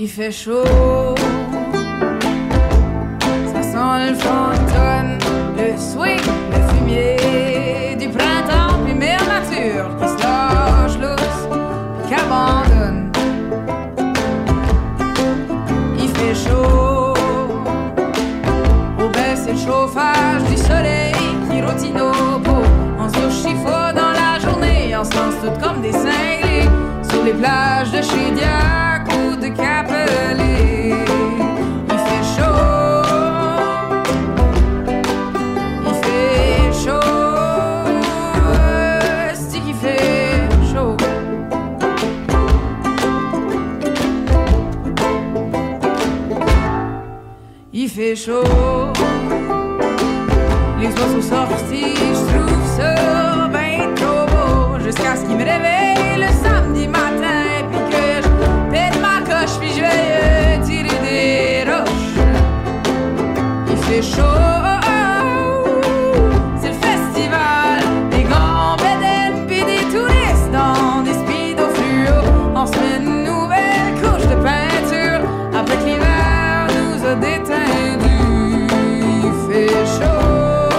K: Il fait chaud, ça sent le fantôme, le swing, le fumier du printemps, puis mère nature qui se lâche lousse, qui abandonne. Il fait chaud, au baisse le chauffage du soleil qui rôtit nos peaux. On se chiffonne dans la journée, on se lance toutes comme des cinglés sur les plages de chez Diac ou de Capelé. Il fait chaud, il fait chaud, c'est qu'il fait chaud. Il fait chaud, les oiseaux sortis, je trouve ça ben trop beau. Jusqu'à ce qu'il me réveille le samedi matin, puis que je pète ma coche, puis je vais tirer des roches. Il fait chaud, c'est le festival des gambadènes, puis des touristes dans des speedos fluo. On se met une nouvelle couche de peinture après que l'hiver nous a détendus. Il fait chaud.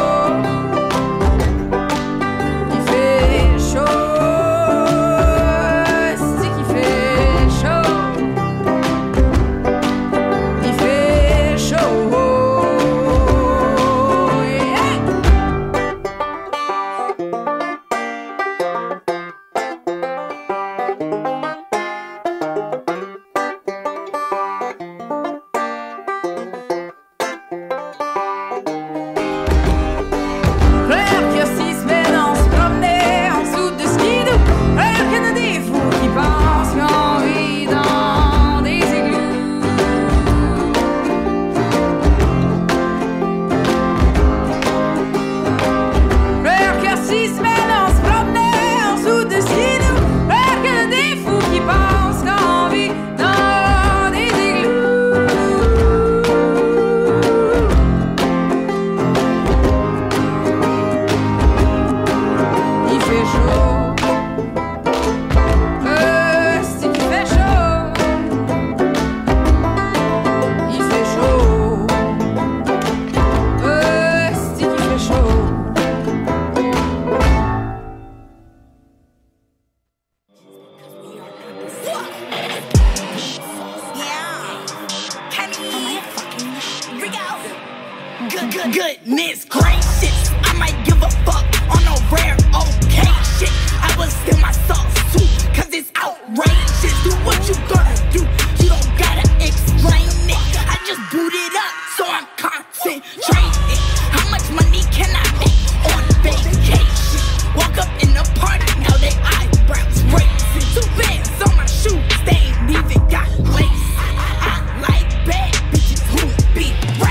L: Goodness gracious, I might give a fuck on a rare okay shit. I was in my sauce too, cause it's outrageous. Do what you gonna do, you don't gotta explain it. I just boot it up, so I'm concentrated. How much money can I make on vacation? Walk up in the party, now they eyebrows raising. Two bands on my shoes, they ain't even got lace. I like bad bitches who be right.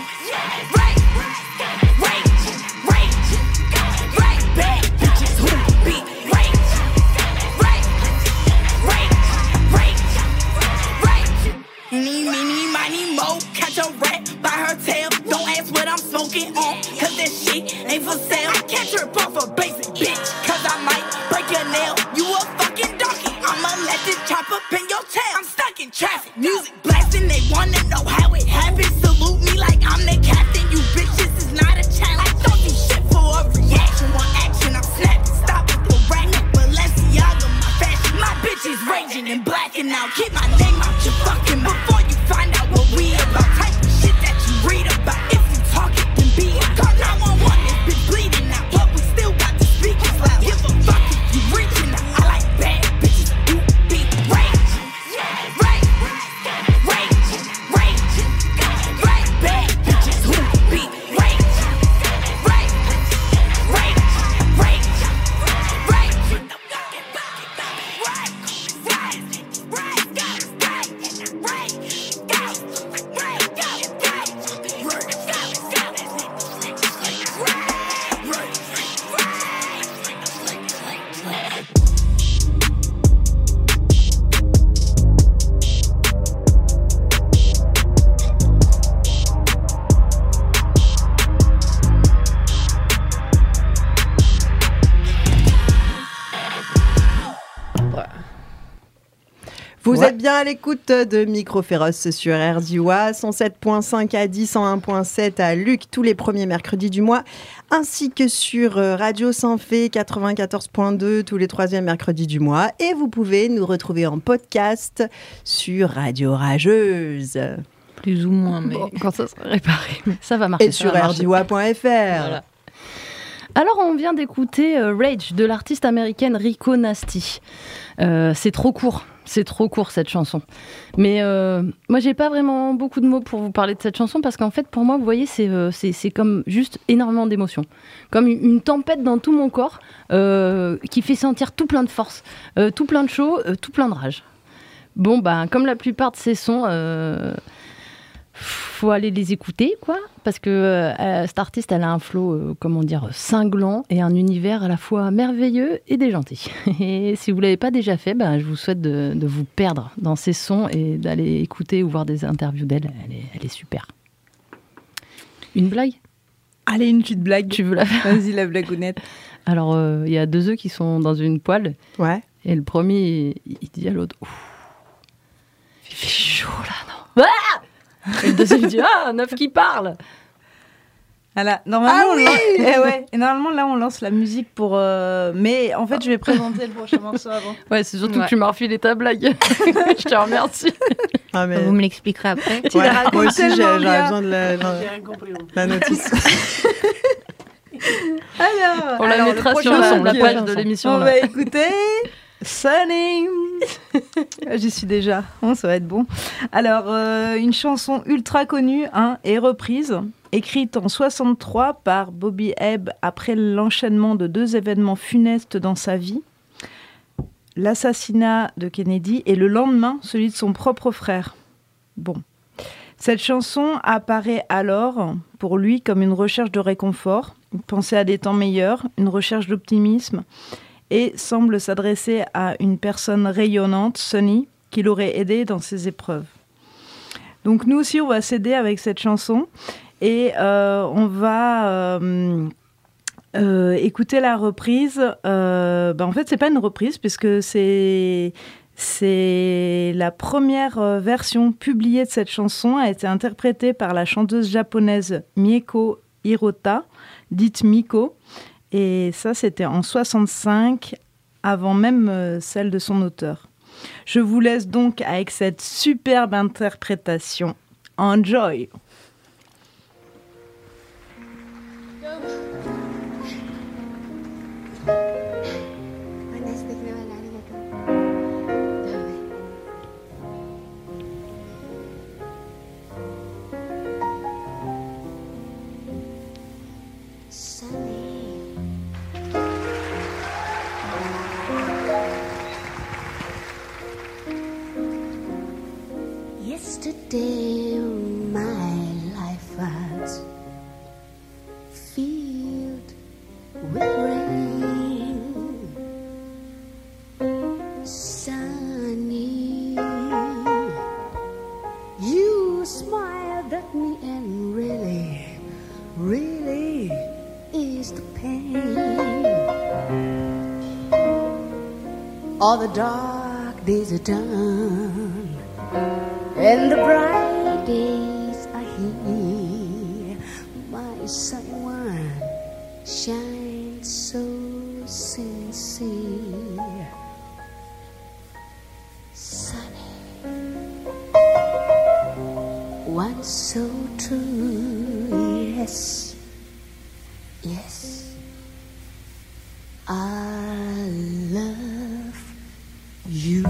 L: Smoking on, cause that shit ain't for sale. I can't trip off a basic bitch, cause I might break your nail. You a fucking donkey, I'ma let this chop up in your tail. I'm stuck in traffic, music blasting, they wanna know how it happened. Salute me like I'm the captain, you bitches is not a challenge. I don't do shit for a reaction, one action, I'm snapping. Stop with the rack, Balenciaga, my fashion. My bitch is raging and blacking out. Keep my name out your fucking mouth before you find out what we about. Type of shit that you read about. If talking can be a call nine one one, it's been bleeding out, but we still got the speakers loud. Give a fuck if you reaching out. I like bad bitches who be rage, rage, rage, rage, rage. Bad bitches who be rage, rage, rage, rage, rage.
C: Vous
E: Ouais.
C: êtes bien à l'écoute de Micro Féroce sur R D O A, cent sept virgule cinq à dix, cent un virgule sept à Luc tous les premiers mercredis du mois, ainsi que sur euh, Radio Saint-Fé quatre-vingt-quatorze virgule deux tous les troisièmes mercredis du mois. Et vous pouvez nous retrouver en podcast sur Radio Rageuse.
G: Plus ou moins, mais
F: Bon, quand ça sera réparé. Ça va marcher.
C: Et
F: ça
C: sur
F: va
C: R
F: marcher.
C: D O A point F R.
F: Voilà. Alors, on vient d'écouter euh, Rage de l'artiste américaine Rico Nasty. Euh, c'est trop court, c'est trop court cette chanson. Mais euh, moi, j'ai pas vraiment beaucoup de mots pour vous parler de cette chanson parce qu'en fait, pour moi, vous voyez, c'est, euh, c'est, c'est comme juste énormément d'émotions. Comme une, une tempête dans tout mon corps euh, qui fait sentir tout plein de force, euh, tout plein de chaud, euh, tout plein de rage. Bon, ben, comme la plupart de ces sons... Euh, faut aller les écouter, quoi, parce que euh, cette artiste, elle a un flow, euh, comment dire, cinglant et un univers à la fois merveilleux et déjanté. Et si vous l'avez pas déjà fait, ben, je vous souhaite de, de vous perdre dans ces sons et d'aller écouter ou voir des interviews d'elle. Elle est, elle est super. Une blague ?
E: Allez, une petite blague.
F: Tu veux la faire ?
E: Vas-y, la blagounette.
F: Alors, il euh, y a deux œufs qui sont dans une poêle.
C: Ouais.
F: Et le premier, il, il dit à l'autre, Ouf, il fait chaud là, non ? Ah ! Et le deuxième dit, ah, un œuf qui parle.
E: Voilà. Normalement,
C: Ah
E: on
C: oui
E: lance... eh ouais. Et normalement, là, on lance la musique pour... euh, Mais en fait, je vais présenter le prochain morceau avant.
F: Ouais, c'est surtout
G: Ouais.
F: que tu m'as refilé ta blague. Je te remercie.
C: Ah, mais...
G: vous me l'expliquerez après.
E: Tu la
C: Ouais,
E: racontes
C: moi aussi, j'ai-
E: tellement
C: j'aurais
E: bien.
C: besoin de la, la-
M: J'ai rien compris. moi.
C: la notice.
E: Alors,
F: On la
E: alors, le
F: mettra
E: prochain
F: sur la,
E: son
F: la
E: qui-
F: page de l'émission.
E: On
F: là.
E: va écouter Sunny. J'y suis déjà. Oh, ça va être bon. Alors, euh, une chanson ultra connue hein, et reprise, écrite en soixante-trois par Bobby Hebb après l'enchaînement de deux événements funestes dans sa vie. L'assassinat de Kennedy et le lendemain, celui de son propre frère. Bon. Cette chanson apparaît alors, pour lui, comme une recherche de réconfort, une pensée à des temps meilleurs, une recherche d'optimisme, et semble s'adresser à une personne rayonnante, Sunny, qui l'aurait aidé dans ses épreuves. Donc nous aussi, on va s'aider avec cette chanson, et euh, on va... Euh, Euh, écoutez la reprise. Euh, ben en fait, c'est pas une reprise puisque c'est c'est la première euh, version publiée de cette chanson a été interprétée par la chanteuse japonaise Mieko Hirota, dite Miko, et ça c'était en soixante-cinq, avant même euh, celle de son auteur. Je vous laisse donc avec cette superbe interprétation. Enjoy.
R: Yesterday my life was filled with rain. Sunny, you smiled at me and really, really eased the pain. All the dark days are done and the bright days are here. My sunny one shines so sincere. Sunny, one so true. Yes, yes, I love you.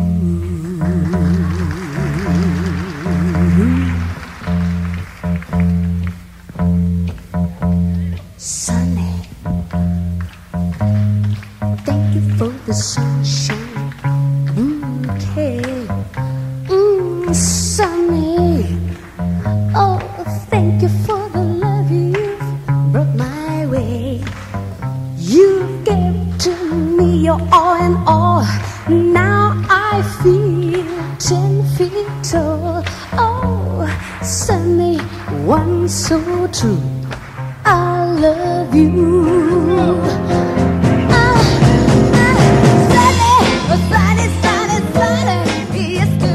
R: Sunny, thank you for the sunshine bouquet. Mm, sunny, oh, thank you for the love you've brought my way. You gave to me your all in all. Now I feel ten feet tall. Oh, sunny, one so true. I love you. Ah, ah, sunny, oh, sunny, sunny, sunny. Yesterday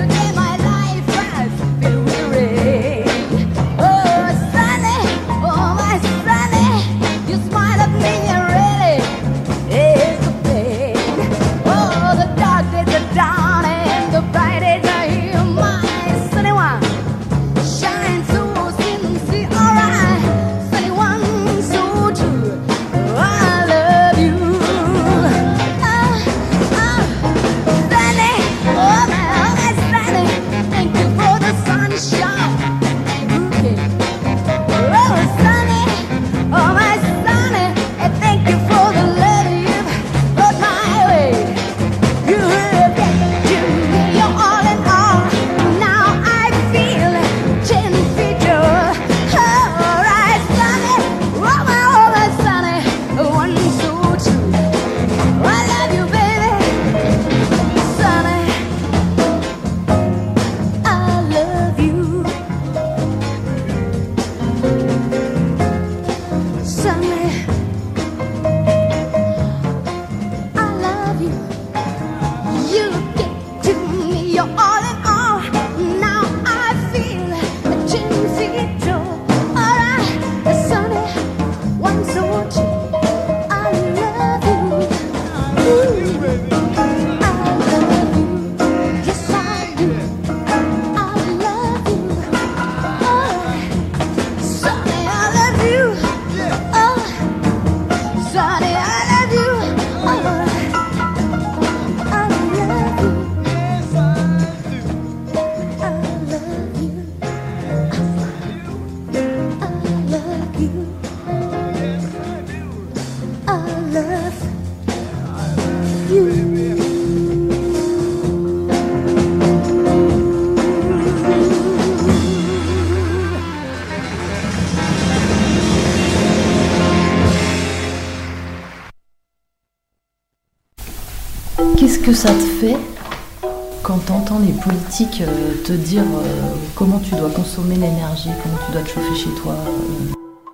F: que ça te fait quand t'entends les politiques euh, te dire euh, comment tu dois consommer l'énergie, comment tu dois te chauffer chez toi euh...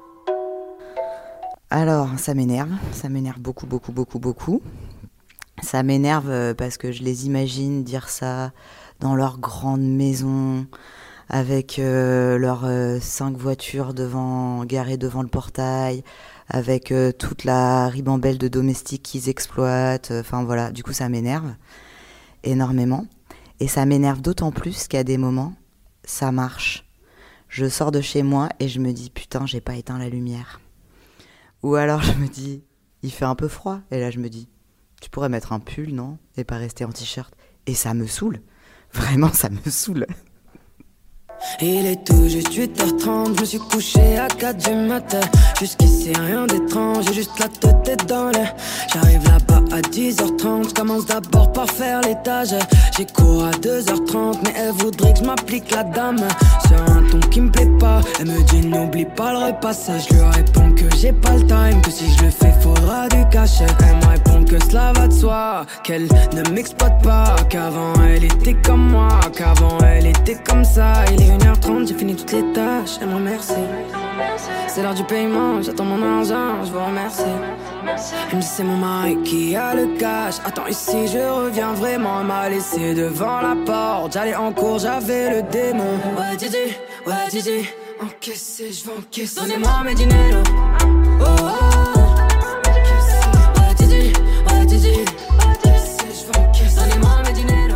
M: Alors, ça m'énerve, ça m'énerve beaucoup, beaucoup, beaucoup, beaucoup. Ça m'énerve parce que je les imagine dire ça dans leur grande maison, avec euh, leurs euh, cinq voitures devant, garées devant le portail, avec euh, toute la ribambelle de domestiques qu'ils exploitent. Enfin voilà, du coup ça m'énerve énormément. Et ça m'énerve d'autant plus qu'à des moments, ça marche. Je sors de chez moi et je me dis « Putain, j'ai pas éteint la lumière ». Ou alors je me dis, il fait un peu froid. Et là je me dis, tu pourrais mettre un pull, non ? Et pas rester en t-shirt. Et ça me saoule. Vraiment, ça me saoule.
N: Il est tout juste huit heures trente, je me suis couché à quatre du matin. Jusqu'ici rien d'étrange, j'ai juste la tête dans l'air. J'arrive là-bas à dix heures trente, je commence d'abord par faire l'étage. J'ai cours à deux heures trente, mais elle voudrait que je m'applique la dame. Sur un ton qui me plaît pas, elle me dit n'oublie pas le repassage. Je lui réponds que j'ai pas le time, que si je le fais faudra du cash. Elle me répond que cela va de soi, qu'elle ne m'exploite pas, qu'avant elle était comme moi, qu'avant elle était comme ça. Il est une heure trente, j'ai fini toutes les tâches, elle me remercie. C'est l'heure du paiement, j'attends mon argent, je vous remercie. Elle me dit c'est mon mari qui a le cash. Attends ici je reviens vraiment, elle m'a laissé devant la porte. J'allais en cours, j'avais le démon. Ouais Didi, ouais Didi, encaissé, je vais encaisser. Donnez-moi mes dineros. Oh oh, encaissé. Ouais Didi, ouais Didi, encaissé, je vais encaisser. Donnez-moi mes dineros.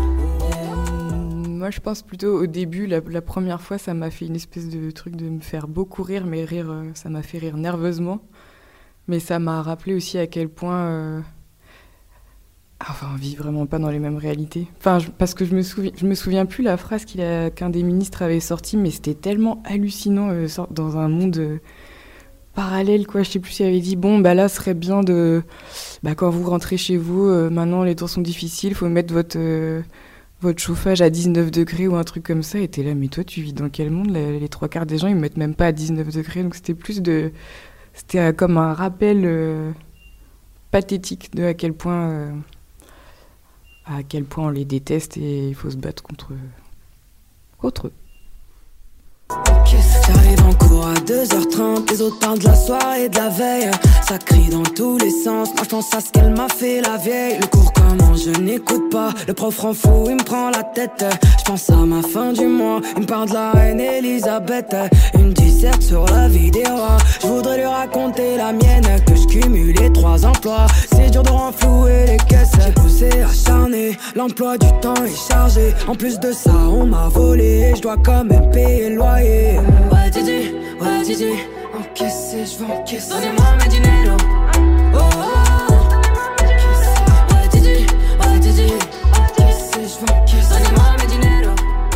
P: Moi, je pense plutôt au début, la, la première fois, ça m'a fait une espèce de truc de me faire beaucoup rire, mais rire, euh, ça m'a fait rire nerveusement. Mais ça m'a rappelé aussi à quel point... Euh... Enfin, on vit vraiment pas dans les mêmes réalités. Enfin, je, parce que je me, souviens, je me souviens plus la phrase qu'il a, qu'un des ministres avait sortie, mais c'était tellement hallucinant euh, dans un monde euh, parallèle, quoi. Je sais plus s'il avait dit, bon, bah là, ce serait bien de... Bah, quand vous rentrez chez vous, euh, maintenant, les temps sont difficiles, il faut mettre votre... Euh, votre chauffage à dix-neuf degrés ou un truc comme ça, et t'es là, mais toi, tu vis dans quel monde ? Les, les trois quarts des gens, ils me mettent même pas à dix-neuf degrés, donc c'était plus de... C'était comme un rappel euh, pathétique de à quel point... Euh, à quel point on les déteste et il faut se battre contre, contre eux.
N: J'arrive en cours à deux heures trente, les autres parlent de la soirée et de la veille. Ça crie dans tous les sens, moi je pense à ce qu'elle m'a fait la vieille. Le cours commence, je n'écoute pas, le prof rend fou, il me prend la tête. Je pense à ma fin du mois, il me parle de la reine Elisabeth. Une disserte sur la vie des rois, je voudrais lui raconter la mienne. Que je cumulais trois emplois, c'est dur de renflouer les caisses. J'ai poussé acharné, l'emploi du temps est chargé. En plus de ça on m'a volé, je dois quand même payer le loyer. Ouais Didi, ouais Didi, encaissé, je vais encaisser. Donnez-moi mes dineros. Oh oh, encaissé. Ouais Didi, ouais Didi, encaissé, je vais encaisser. Donnez-moi mes dineros.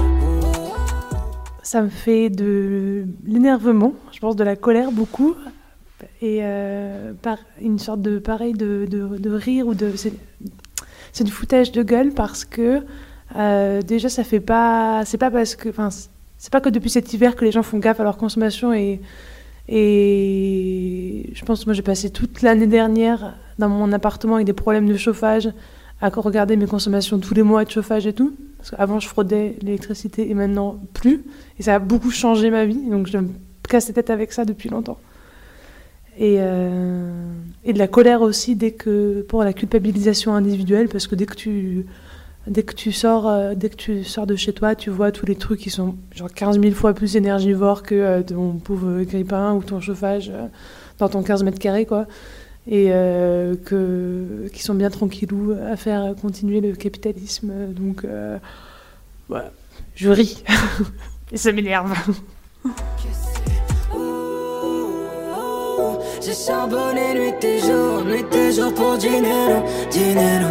Q: Ça me fait de l'énervement, je pense de la colère beaucoup, et euh, par une sorte de pareil de, de, de rire ou de c'est, c'est du foutage de gueule parce que euh, déjà ça fait pas, c'est pas parce que, enfin c'est pas que depuis cet hiver que les gens font gaffe à leur consommation et, et je pense que moi j'ai passé toute l'année dernière dans mon appartement avec des problèmes de chauffage à regarder mes consommations tous les mois de chauffage et tout. Parce qu'avant je fraudais l'électricité et maintenant plus. Et ça a beaucoup changé ma vie, donc je me casse la tête avec ça depuis longtemps. Et, euh, et de la colère aussi dès que, pour la culpabilisation individuelle, parce que dès que tu... Dès que tu sors, euh, dès que tu sors de chez toi, tu vois tous les trucs qui sont genre quinze mille fois plus énergivores que euh, ton pauvre grille-pain ou ton chauffage euh, dans ton quinze mètres carrés, quoi. Et euh, que, qui sont bien tranquillous à faire continuer le capitalisme. Donc, euh, voilà, je ris. Et ça m'énerve.
N: J'ai charbonné nuit et jour, nuit et jour pour dinero, dinero.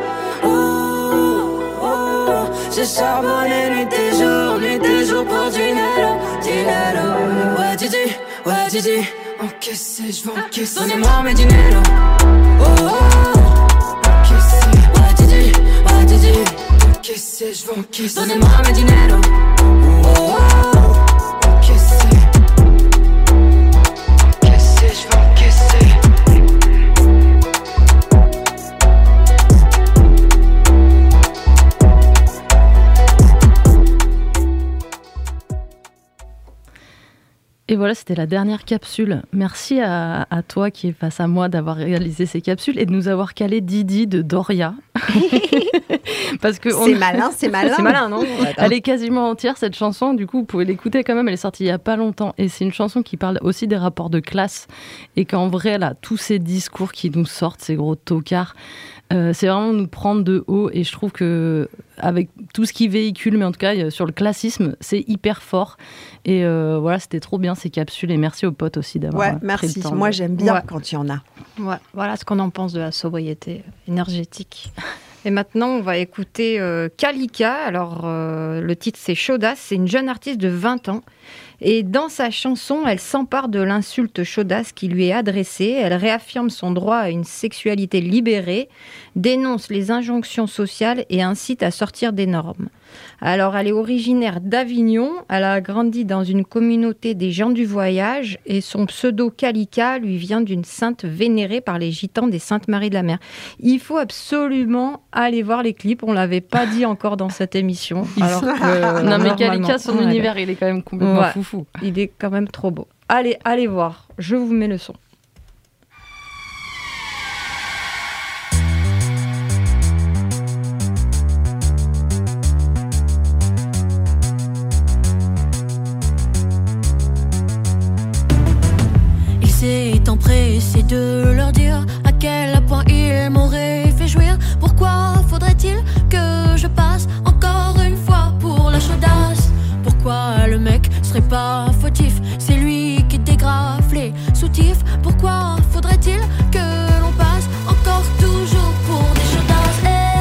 N: J'ai charbonné nuit et jour, nuit et jour pour dinero, dinero. Ouais Didi, ouais Didi, encaissé, je vais encaisser. Donnez-moi mes dineros. Oh oh, encaissé. Ouais Didi, ouais Didi, encaissé, je vais encaisser. Donnez-moi mes dineros. Oh oh, encaissé. Encaissé, je vais encaisser.
F: Et voilà, c'était la dernière capsule. Merci à, à toi qui est face à moi d'avoir réalisé ces capsules et de nous avoir calé Didi de Doria. Parce que
C: C'est
F: on-
C: malin, c'est malin.
G: C'est malin, non?
F: Elle est quasiment entière, cette chanson. Du coup, vous pouvez l'écouter quand même. Elle est sortie il n'y a pas longtemps. Et c'est une chanson qui parle aussi des rapports de classe. Et qu'en vrai, elle a tous ces discours qui nous sortent, ces gros tocards. Euh, c'est vraiment nous prendre de haut. Et je trouve que avec tout ce qu'il véhicule, mais en tout cas, euh, sur le classisme, c'est hyper fort. Et euh, voilà, c'était trop bien ces capsules. Et merci aux potes aussi d'avoir
C: Ouais,
F: euh, pris
C: merci.
F: le temps.
C: Moi,
F: de-
C: j'aime bien
G: Ouais.
C: quand il y en a.
G: Ouais, voilà ce qu'on en pense de la sobriété énergétique. Et maintenant, on va écouter euh, Kalika. Alors, euh, le titre, c'est Chaudasse. C'est une jeune artiste de vingt ans. Et dans sa chanson, elle s'empare de l'insulte chaudasse qui lui est adressée. Elle réaffirme son droit à une sexualité libérée, dénonce les injonctions sociales et incite à sortir des normes. Alors, elle est originaire d'Avignon. Elle a grandi dans une communauté des gens du voyage et son pseudo Kalika lui vient d'une sainte vénérée par les gitans des Saintes Maries de la Mer. Il faut absolument aller voir les clips. On l'avait pas dit encore dans cette émission. Alors que,
F: Non, mais
G: normalement,
F: Kalika, son
G: ouais.
F: univers, il est quand même complètement
G: Ouais.
F: foufou.
G: Il est quand même trop beau. Allez, allez voir. Je vous mets le son.
S: Il s'est empressé de leur dire à quel point il m'aurait fait jouir. Pourquoi faudrait-il que je passe encore une fois pour la chaudasse? Pourquoi le mec serait pas fautif? C'est lui qui dégrafe les soutifs. Pourquoi faudrait-il que l'on passe encore toujours pour des chaudasses?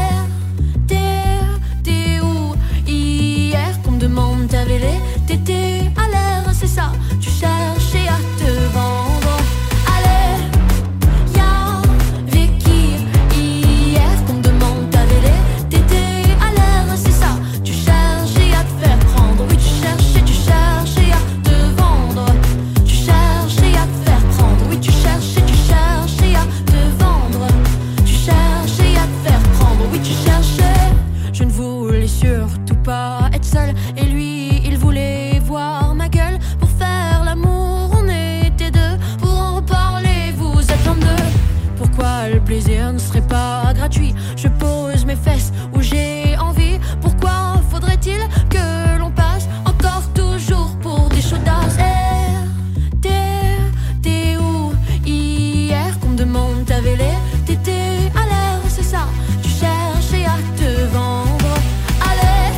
S: R, T, t'es où hier qu'on me demande ta vélé? T'étais à l'air, c'est ça, tu cherchais à te vendre. Allez, y'a Vicky hier qu'on me demande ta vélé. T'étais à l'air, c'est ça, tu cherchais à te faire prendre. Oui, tu cherchais, tu cherchais à te vendre. Tu cherchais à te faire prendre. Oui, tu cherchais, tu cherchais à te vendre. Tu cherchais à te faire prendre. Oui, tu cherchais. Je ne voulais surtout pas être seule. Et lui, il voulait voir ma gueule. Pour faire l'amour, on était deux. Pour en reparler, vous êtes vingt-deux. Pourquoi le plaisir ne serait pas gratuit? Je pose mes fesses où j'ai envie. Pourquoi faudrait-il que l'on passe encore toujours pour des chaudasses? R, T, t'es où hier qu'on me demande ta vélé? T'étais à l'air, c'est ça, tu cherchais à te vendre. Allez,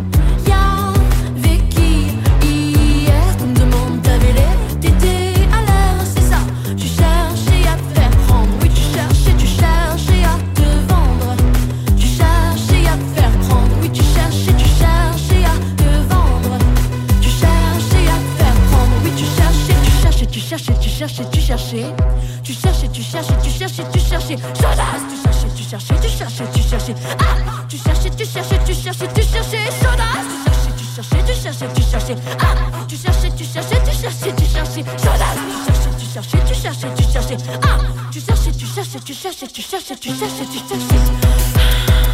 S: y'a Vicky hier qu'on me demande ta vélé. T'étais à l'air, c'est ça, tu cherchais à te faire prendre. Oui, tu cherchais, tu cherchais à te vendre. Tu cherchais à te faire prendre. Oui, tu cherchais, tu cherchais à te vendre. Tu cherchais à te faire prendre. Oui, tu cherchais, tu cherchais, tu cherchais, tu cherchais, tu cherchais. Tu cherchais, tu cherchais, tu cherchais, tu cherchais. Chaudasse, tu cherchais, tu cherchais, tu cherchais, tu cherchais. Ah, tu cherchais, tu cherchais, tu cherchais, tu cherchais. Chaudasse, tu cherchais, tu cherchais, tu cherchais, tu cherchais. Ah, tu cherchais, tu cherchais, tu cherchais, tu cherchais. Chaudasse, tu cherchais, tu cherchais, tu cherchais, tu cherchais. Ah, tu cherchais, tu cherchais, tu cherchais, tu cherchais, tu cherchais, tu cherchais.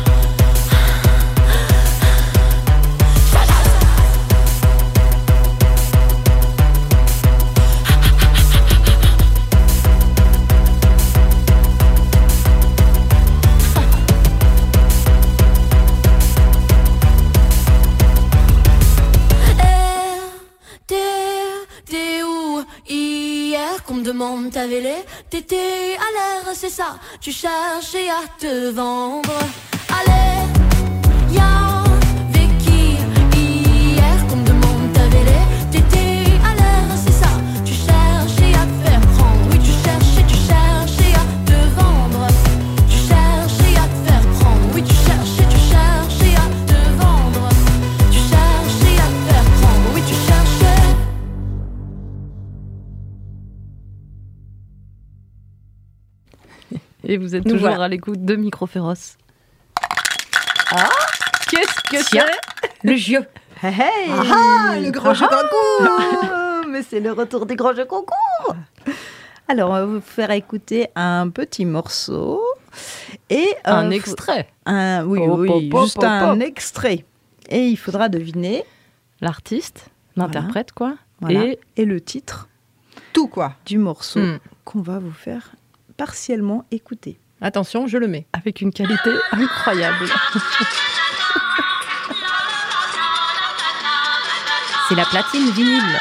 S: T'es, t'es où hier qu'on me demande ta vélé? T'étais à l'air, c'est ça, tu cherchais à te vendre. Allez, y'a Vicky hier qu'on me demande ta vélé. T'étais à l'air, c'est ça, tu cherchais à te faire prendre. Oui, tu cherchais, tu cherchais à te vendre. Tu cherchais à te faire prendre. Oui, tu cherchais, tu cherchais à te vendre. Tu cherchais à te faire prendre. Oui, tu cherchais.
F: Et vous êtes
G: Nous
F: toujours
G: voilà.
F: à l'écoute de Micro Féroce. Ah, qu'est-ce que
G: Tiens,
F: c'est?
G: le jeu.
F: Hey, hey.
C: Ah, le grand jeu
E: concours. Mais c'est le retour des grands jeux concours. Alors, on va vous faire écouter un petit morceau. Et,
F: Un
E: euh,
F: extrait.
E: un, Oui,
F: Hop,
E: oui,
F: hop, hop,
E: juste
F: hop,
E: un
F: hop.
E: extrait. Et il faudra deviner
F: l'artiste, l'interprète, quoi.
C: Voilà.
E: et, et le titre
C: Tout quoi
E: du morceau
G: Mm.
E: qu'on va vous faire partiellement écouter.
G: Attention, je le mets.
F: Avec une qualité incroyable. C'est la platine vinyle.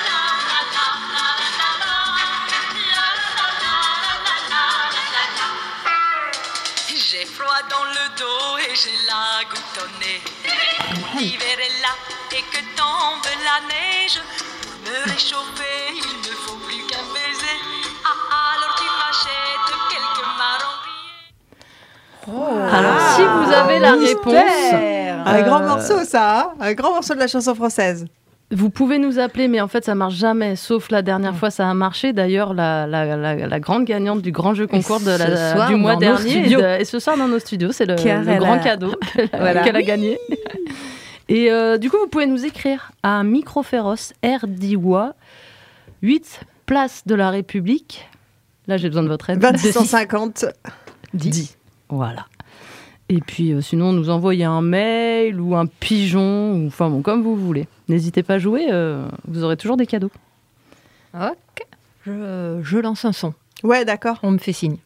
L: J'ai froid dans le dos et j'ai la goutte au nez. L'hiver est là et que tombe la neige. Pour me réchauffer, il ne faut plus qu'un baiser. Ah, alors tu m'achètes quelques marrons.
F: Alors, si vous avez la réponse,
C: Un
F: euh,
C: grand morceau, ça, hein, un grand morceau de la chanson française.
F: vous pouvez nous appeler, mais en fait, ça marche jamais. Sauf la dernière fois, ça a marché. D'ailleurs, la, la, la, la grande gagnante du grand jeu concours de
G: ce
F: la,
G: soir,
F: du mois
G: dans nos
F: dernier, et,
G: studios.
F: de- et ce soir dans nos studios, c'est le,
E: Car
F: le
E: elle
F: grand
E: a-
F: cadeau qu'elle a,
E: Voilà.
F: qu'elle a gagné. Et euh, du coup, vous pouvez nous écrire à Microféroce R D W A, huit place de la République. Là, j'ai besoin de votre aide.
C: vingt-six cent cinquante.
F: dix. Voilà. Et puis, euh, sinon, nous envoyer un mail ou un pigeon, ou enfin bon, comme vous voulez. N'hésitez pas à jouer, euh, vous aurez toujours des cadeaux.
G: Ok. Je, je lance un son.
C: Ouais, d'accord.
G: On me fait signe.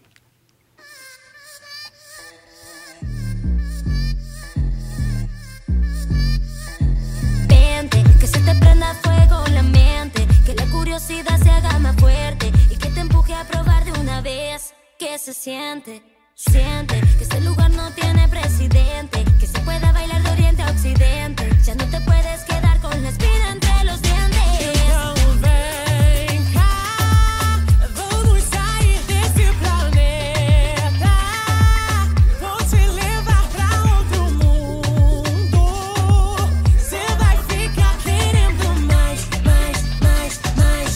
S: Vente, que se te prenda fuego la mente, que la curiosidad se haga más fuerte y que te empuje a probar de una vez. Que se siente, siente que este lugar no tiene presidente, que se pueda bailar de oriente a occidente. Ya no te puedes quedar con la espina entre los dientes.
L: Então vem cá, vamos sair desse planeta. Vou te levar pra outro mundo. Cê vai ficar querendo mais, mais, mais, mais.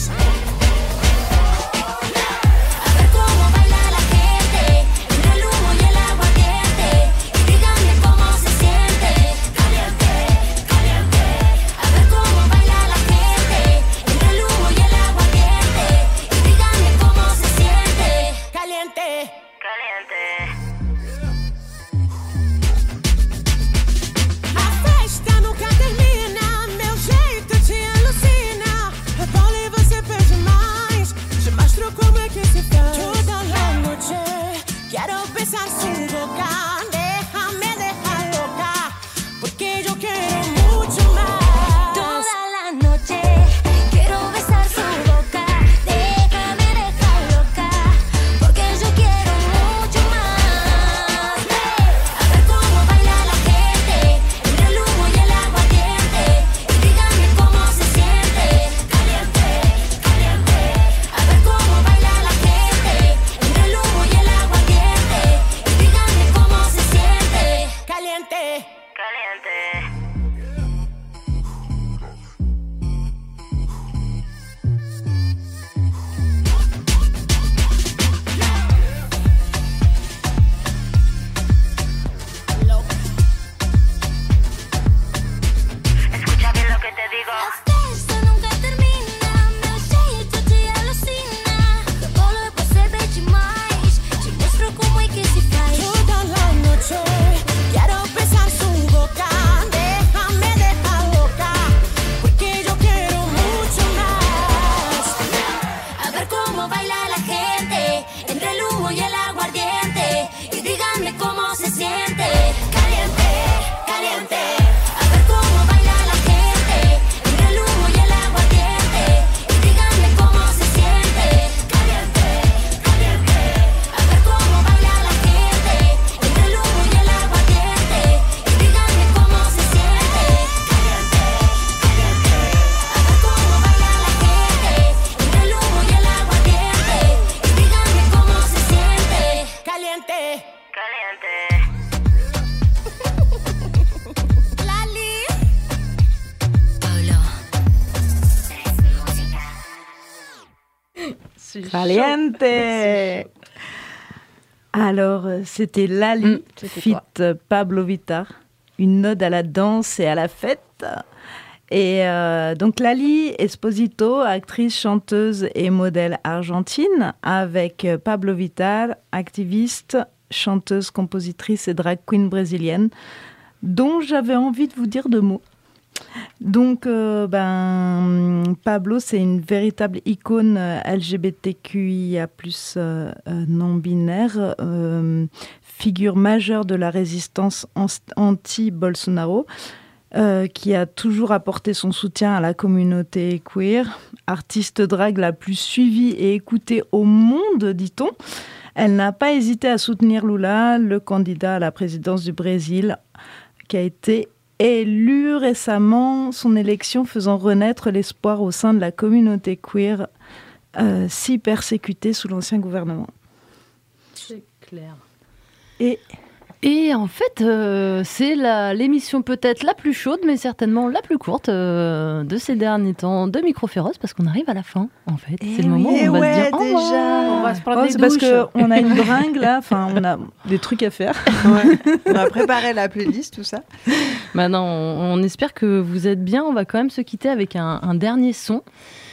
S: A ver cómo baila la gente entre el humo y el aguardiente. Y díganme cómo se siente. Caliente, caliente. A ver cómo baila la gente entre el humo y el aguardiente. Y díganme cómo se siente.
L: Caliente,
S: Caliente.
L: a festa nunca termina. Meu jeito te alucina. Rebola e você pede mais. Te mostro como é que se faz. Toda la noche quiero besar su boca. Déjame dejar loca, porque yo quiero mucho más.
S: Toda la noche quiero besar su boca. Déjame dejar loca, porque yo quiero mucho más. A ver cómo baila la gente entre el humo y el aguardiente. Y díganme cómo se siente. Caliente, caliente. A ver cómo baila la gente entre el humo y el aguardiente. Y díganme cómo se siente.
L: Caliente,
S: Caliente. Escucha bien lo que te digo. La festa nunca termina, meu jeito te alucina. Rebolo e você pede mais. Te mostro como é que se faz.
L: toda la noche quiero besar su boca. Déjame dejar loca, porque yo quiero mucho más.
S: A ver cómo baila la gente entre el humo y el aguardiente. Y díganme cómo se siente. Caliente, caliente. A ver cómo baila la gente entre el humo y el aguardiente. Y díganme cómo se siente. Caliente, caliente. A ver cómo baila la gente entre el humo y el aguardiente. Y díganme cómo se siente. Caliente, caliente. A ver cómo baila la gente entre el humo y el aguardiente. Y díganme cómo se siente.
L: Caliente,
S: Caliente.
L: Lali.
S: Pablo.
E: Caliente. Alors, euh, c'était Lali,
G: Mm, c'était
E: fit
G: toi.
E: euh, Pablo Vittar, une ode à la danse et à la fête. Et euh, donc Lali Esposito, actrice, chanteuse et modèle argentine, avec euh, Pablo Vittar, activiste, chanteuse, compositrice et drag queen brésilienne, dont j'avais envie de vous dire deux mots. Donc, euh, ben, Pablo, c'est une véritable icône L G B T Q I A plus, euh, euh, non-binaire, euh, figure majeure de la résistance anti-Bolsonaro, euh, qui a toujours apporté son soutien à la communauté queer, artiste drague la plus suivie et écoutée au monde, dit-on. Elle n'a pas hésité à soutenir Lula, le candidat à la présidence du Brésil, qui a été élu récemment, son élection faisant renaître l'espoir au sein de la communauté queer, euh, si persécutée sous l'ancien gouvernement.
F: C'est clair.
E: Et,
F: et en fait, euh, c'est la, l'émission peut-être la plus chaude, mais certainement la plus courte euh, de ces derniers temps de Micro Féroce, parce qu'on arrive à la fin, en fait.
C: Et
F: c'est le moment
C: oui,
F: où on va
C: ouais,
F: se dire «
C: déjà.
F: Oh,
E: on
F: va se prendre
E: oh,
F: des
E: c'est parce
F: douches.
E: qu'on a une bringue là, enfin on a des trucs à faire.
C: Ouais. On a préparé la playlist, tout ça.
F: Maintenant, on, on espère que vous êtes bien. On va quand même se quitter avec un, un dernier son.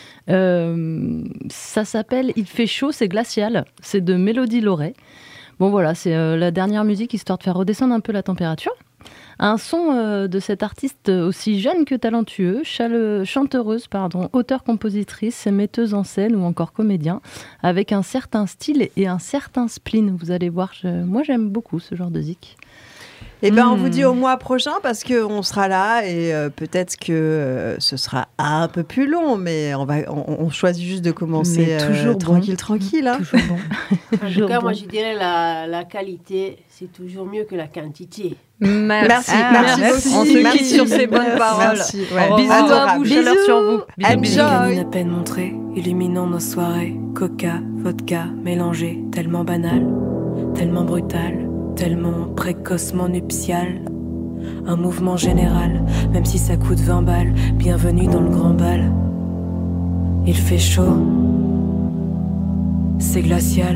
F: Euh, ça s'appelle « Il fait chaud, c'est glacial ». C'est de Mélodie Laurey. Bon voilà, c'est euh, la dernière musique histoire de faire redescendre un peu la température. Un son euh, de cette artiste aussi jeune que talentueux, chale- chanteuse, pardon, auteure-compositrice, metteuse en scène ou encore comédien, avec un certain style et un certain spleen. Vous allez voir, je, moi j'aime beaucoup ce genre de zik.
C: Eh ben,
F: Mmh.
C: on vous dit au mois prochain parce qu'on sera là et euh, peut-être que euh, ce sera un peu plus long, mais on, va, on, on choisit juste de commencer
F: Mais toujours
C: euh,
F: bon.
C: tranquille, tranquille. Hein.
F: Toujours bon.
T: En tout
F: Toujours
T: cas,
F: bon.
T: moi, je dirais la, la qualité, c'est toujours mieux que la quantité.
C: Merci,
E: Ah,
C: merci,
E: merci.
C: beaucoup.
E: On se
C: merci.
E: quitte sur ces bonnes paroles.
C: Merci.
E: Au
C: Bisous
E: revoir.
C: à vous,
E: Bisous.
C: chaleur sur vous.
N: Enjoy.
C: Enjoy.
N: à peine montré, illuminant nos soirées. Coca, vodka, mélangé, tellement banal, tellement brutal, tellement précocement nuptial. Un mouvement général, même si ça coûte vingt balles. Bienvenue dans le grand bal. Il fait chaud, c'est glacial.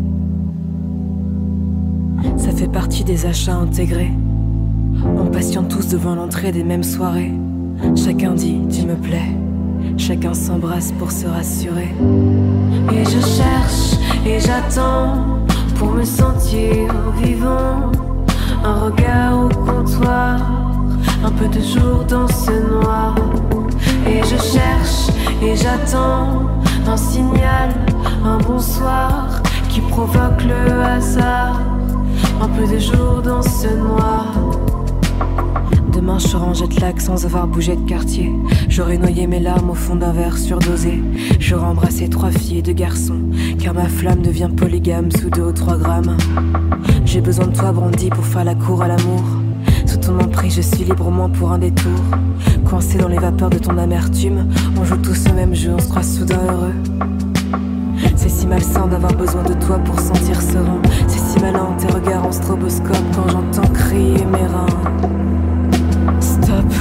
N: Ça fait partie des achats intégrés. On patiente tous devant l'entrée des mêmes soirées. Chacun dit tu me plais, chacun s'embrasse pour se rassurer. Et je cherche et j'attends pour me sentir vivant. Un regard au comptoir, un peu de jour dans ce noir. Et je cherche et j'attends un signal, un bonsoir qui provoque le hasard. Un peu de jour dans ce noir. Demain je serai en jet lag sans avoir bougé de quartier. J'aurais noyé mes larmes au fond d'un verre surdosé. J'aurais embrassé trois filles et deux garçons, car ma flamme devient polygame sous deux ou trois grammes. J'ai besoin de toi Brandy pour faire la cour à l'amour. Sous ton emprise je suis libre au moins pour un détour. Coincé dans les vapeurs de ton amertume, on joue tous au même jeu, on se croit soudain heureux. C'est si malsain d'avoir besoin de toi pour sentir serein. C'est si malin tes regards en stroboscope quand j'entends crier mes reins. Stop.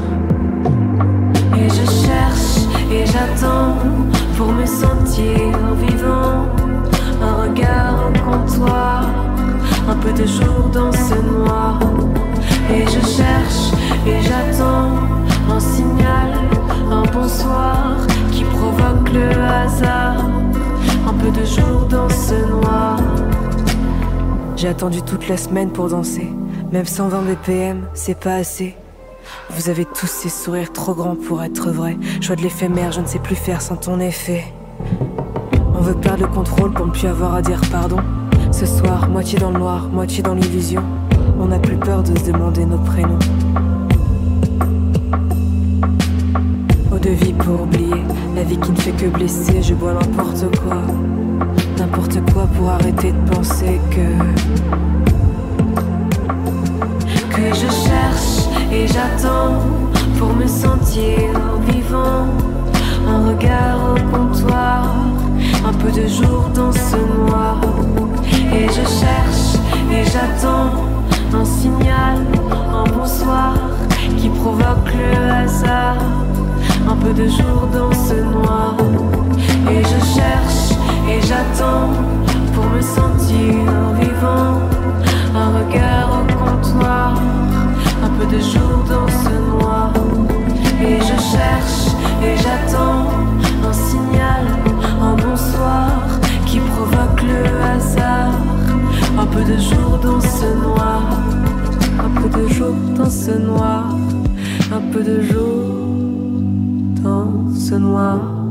N: Et je cherche et j'attends pour me sentir vivant. Un regard au comptoir, un peu de jour dans ce noir. Et je cherche et j'attends un signal, un bonsoir qui provoque le hasard. Un peu de jour dans ce noir. J'ai attendu toute la semaine pour danser. Même cent vingt B P M, c'est pas assez. Vous avez tous ces sourires trop grands pour être vrais. Choix de l'éphémère, je ne sais plus faire sans ton effet. On veut perdre le contrôle pour ne plus avoir à dire pardon. Ce soir, moitié dans le noir, moitié dans l'illusion. On n'a plus peur de se demander nos prénoms. Eau de vie pour oublier, la vie qui ne fait que blesser. Je bois n'importe quoi, n'importe quoi pour arrêter de penser que Que je cherche et j'attends pour me sentir vivant. Un regard au comptoir, un peu de jour dans ce noir. Et je cherche et j'attends un signal, un bonsoir qui provoque le hasard. Un peu de jour dans ce noir. Et je cherche et j'attends pour me sentir vivant. Un regard au comptoir, un peu de jour dans ce noir. Et je cherche et j'attends un signal, un bonsoir qui provoque le hasard. Un peu de jour dans ce noir, un peu de jour dans ce noir, un peu de jour.
A: noire.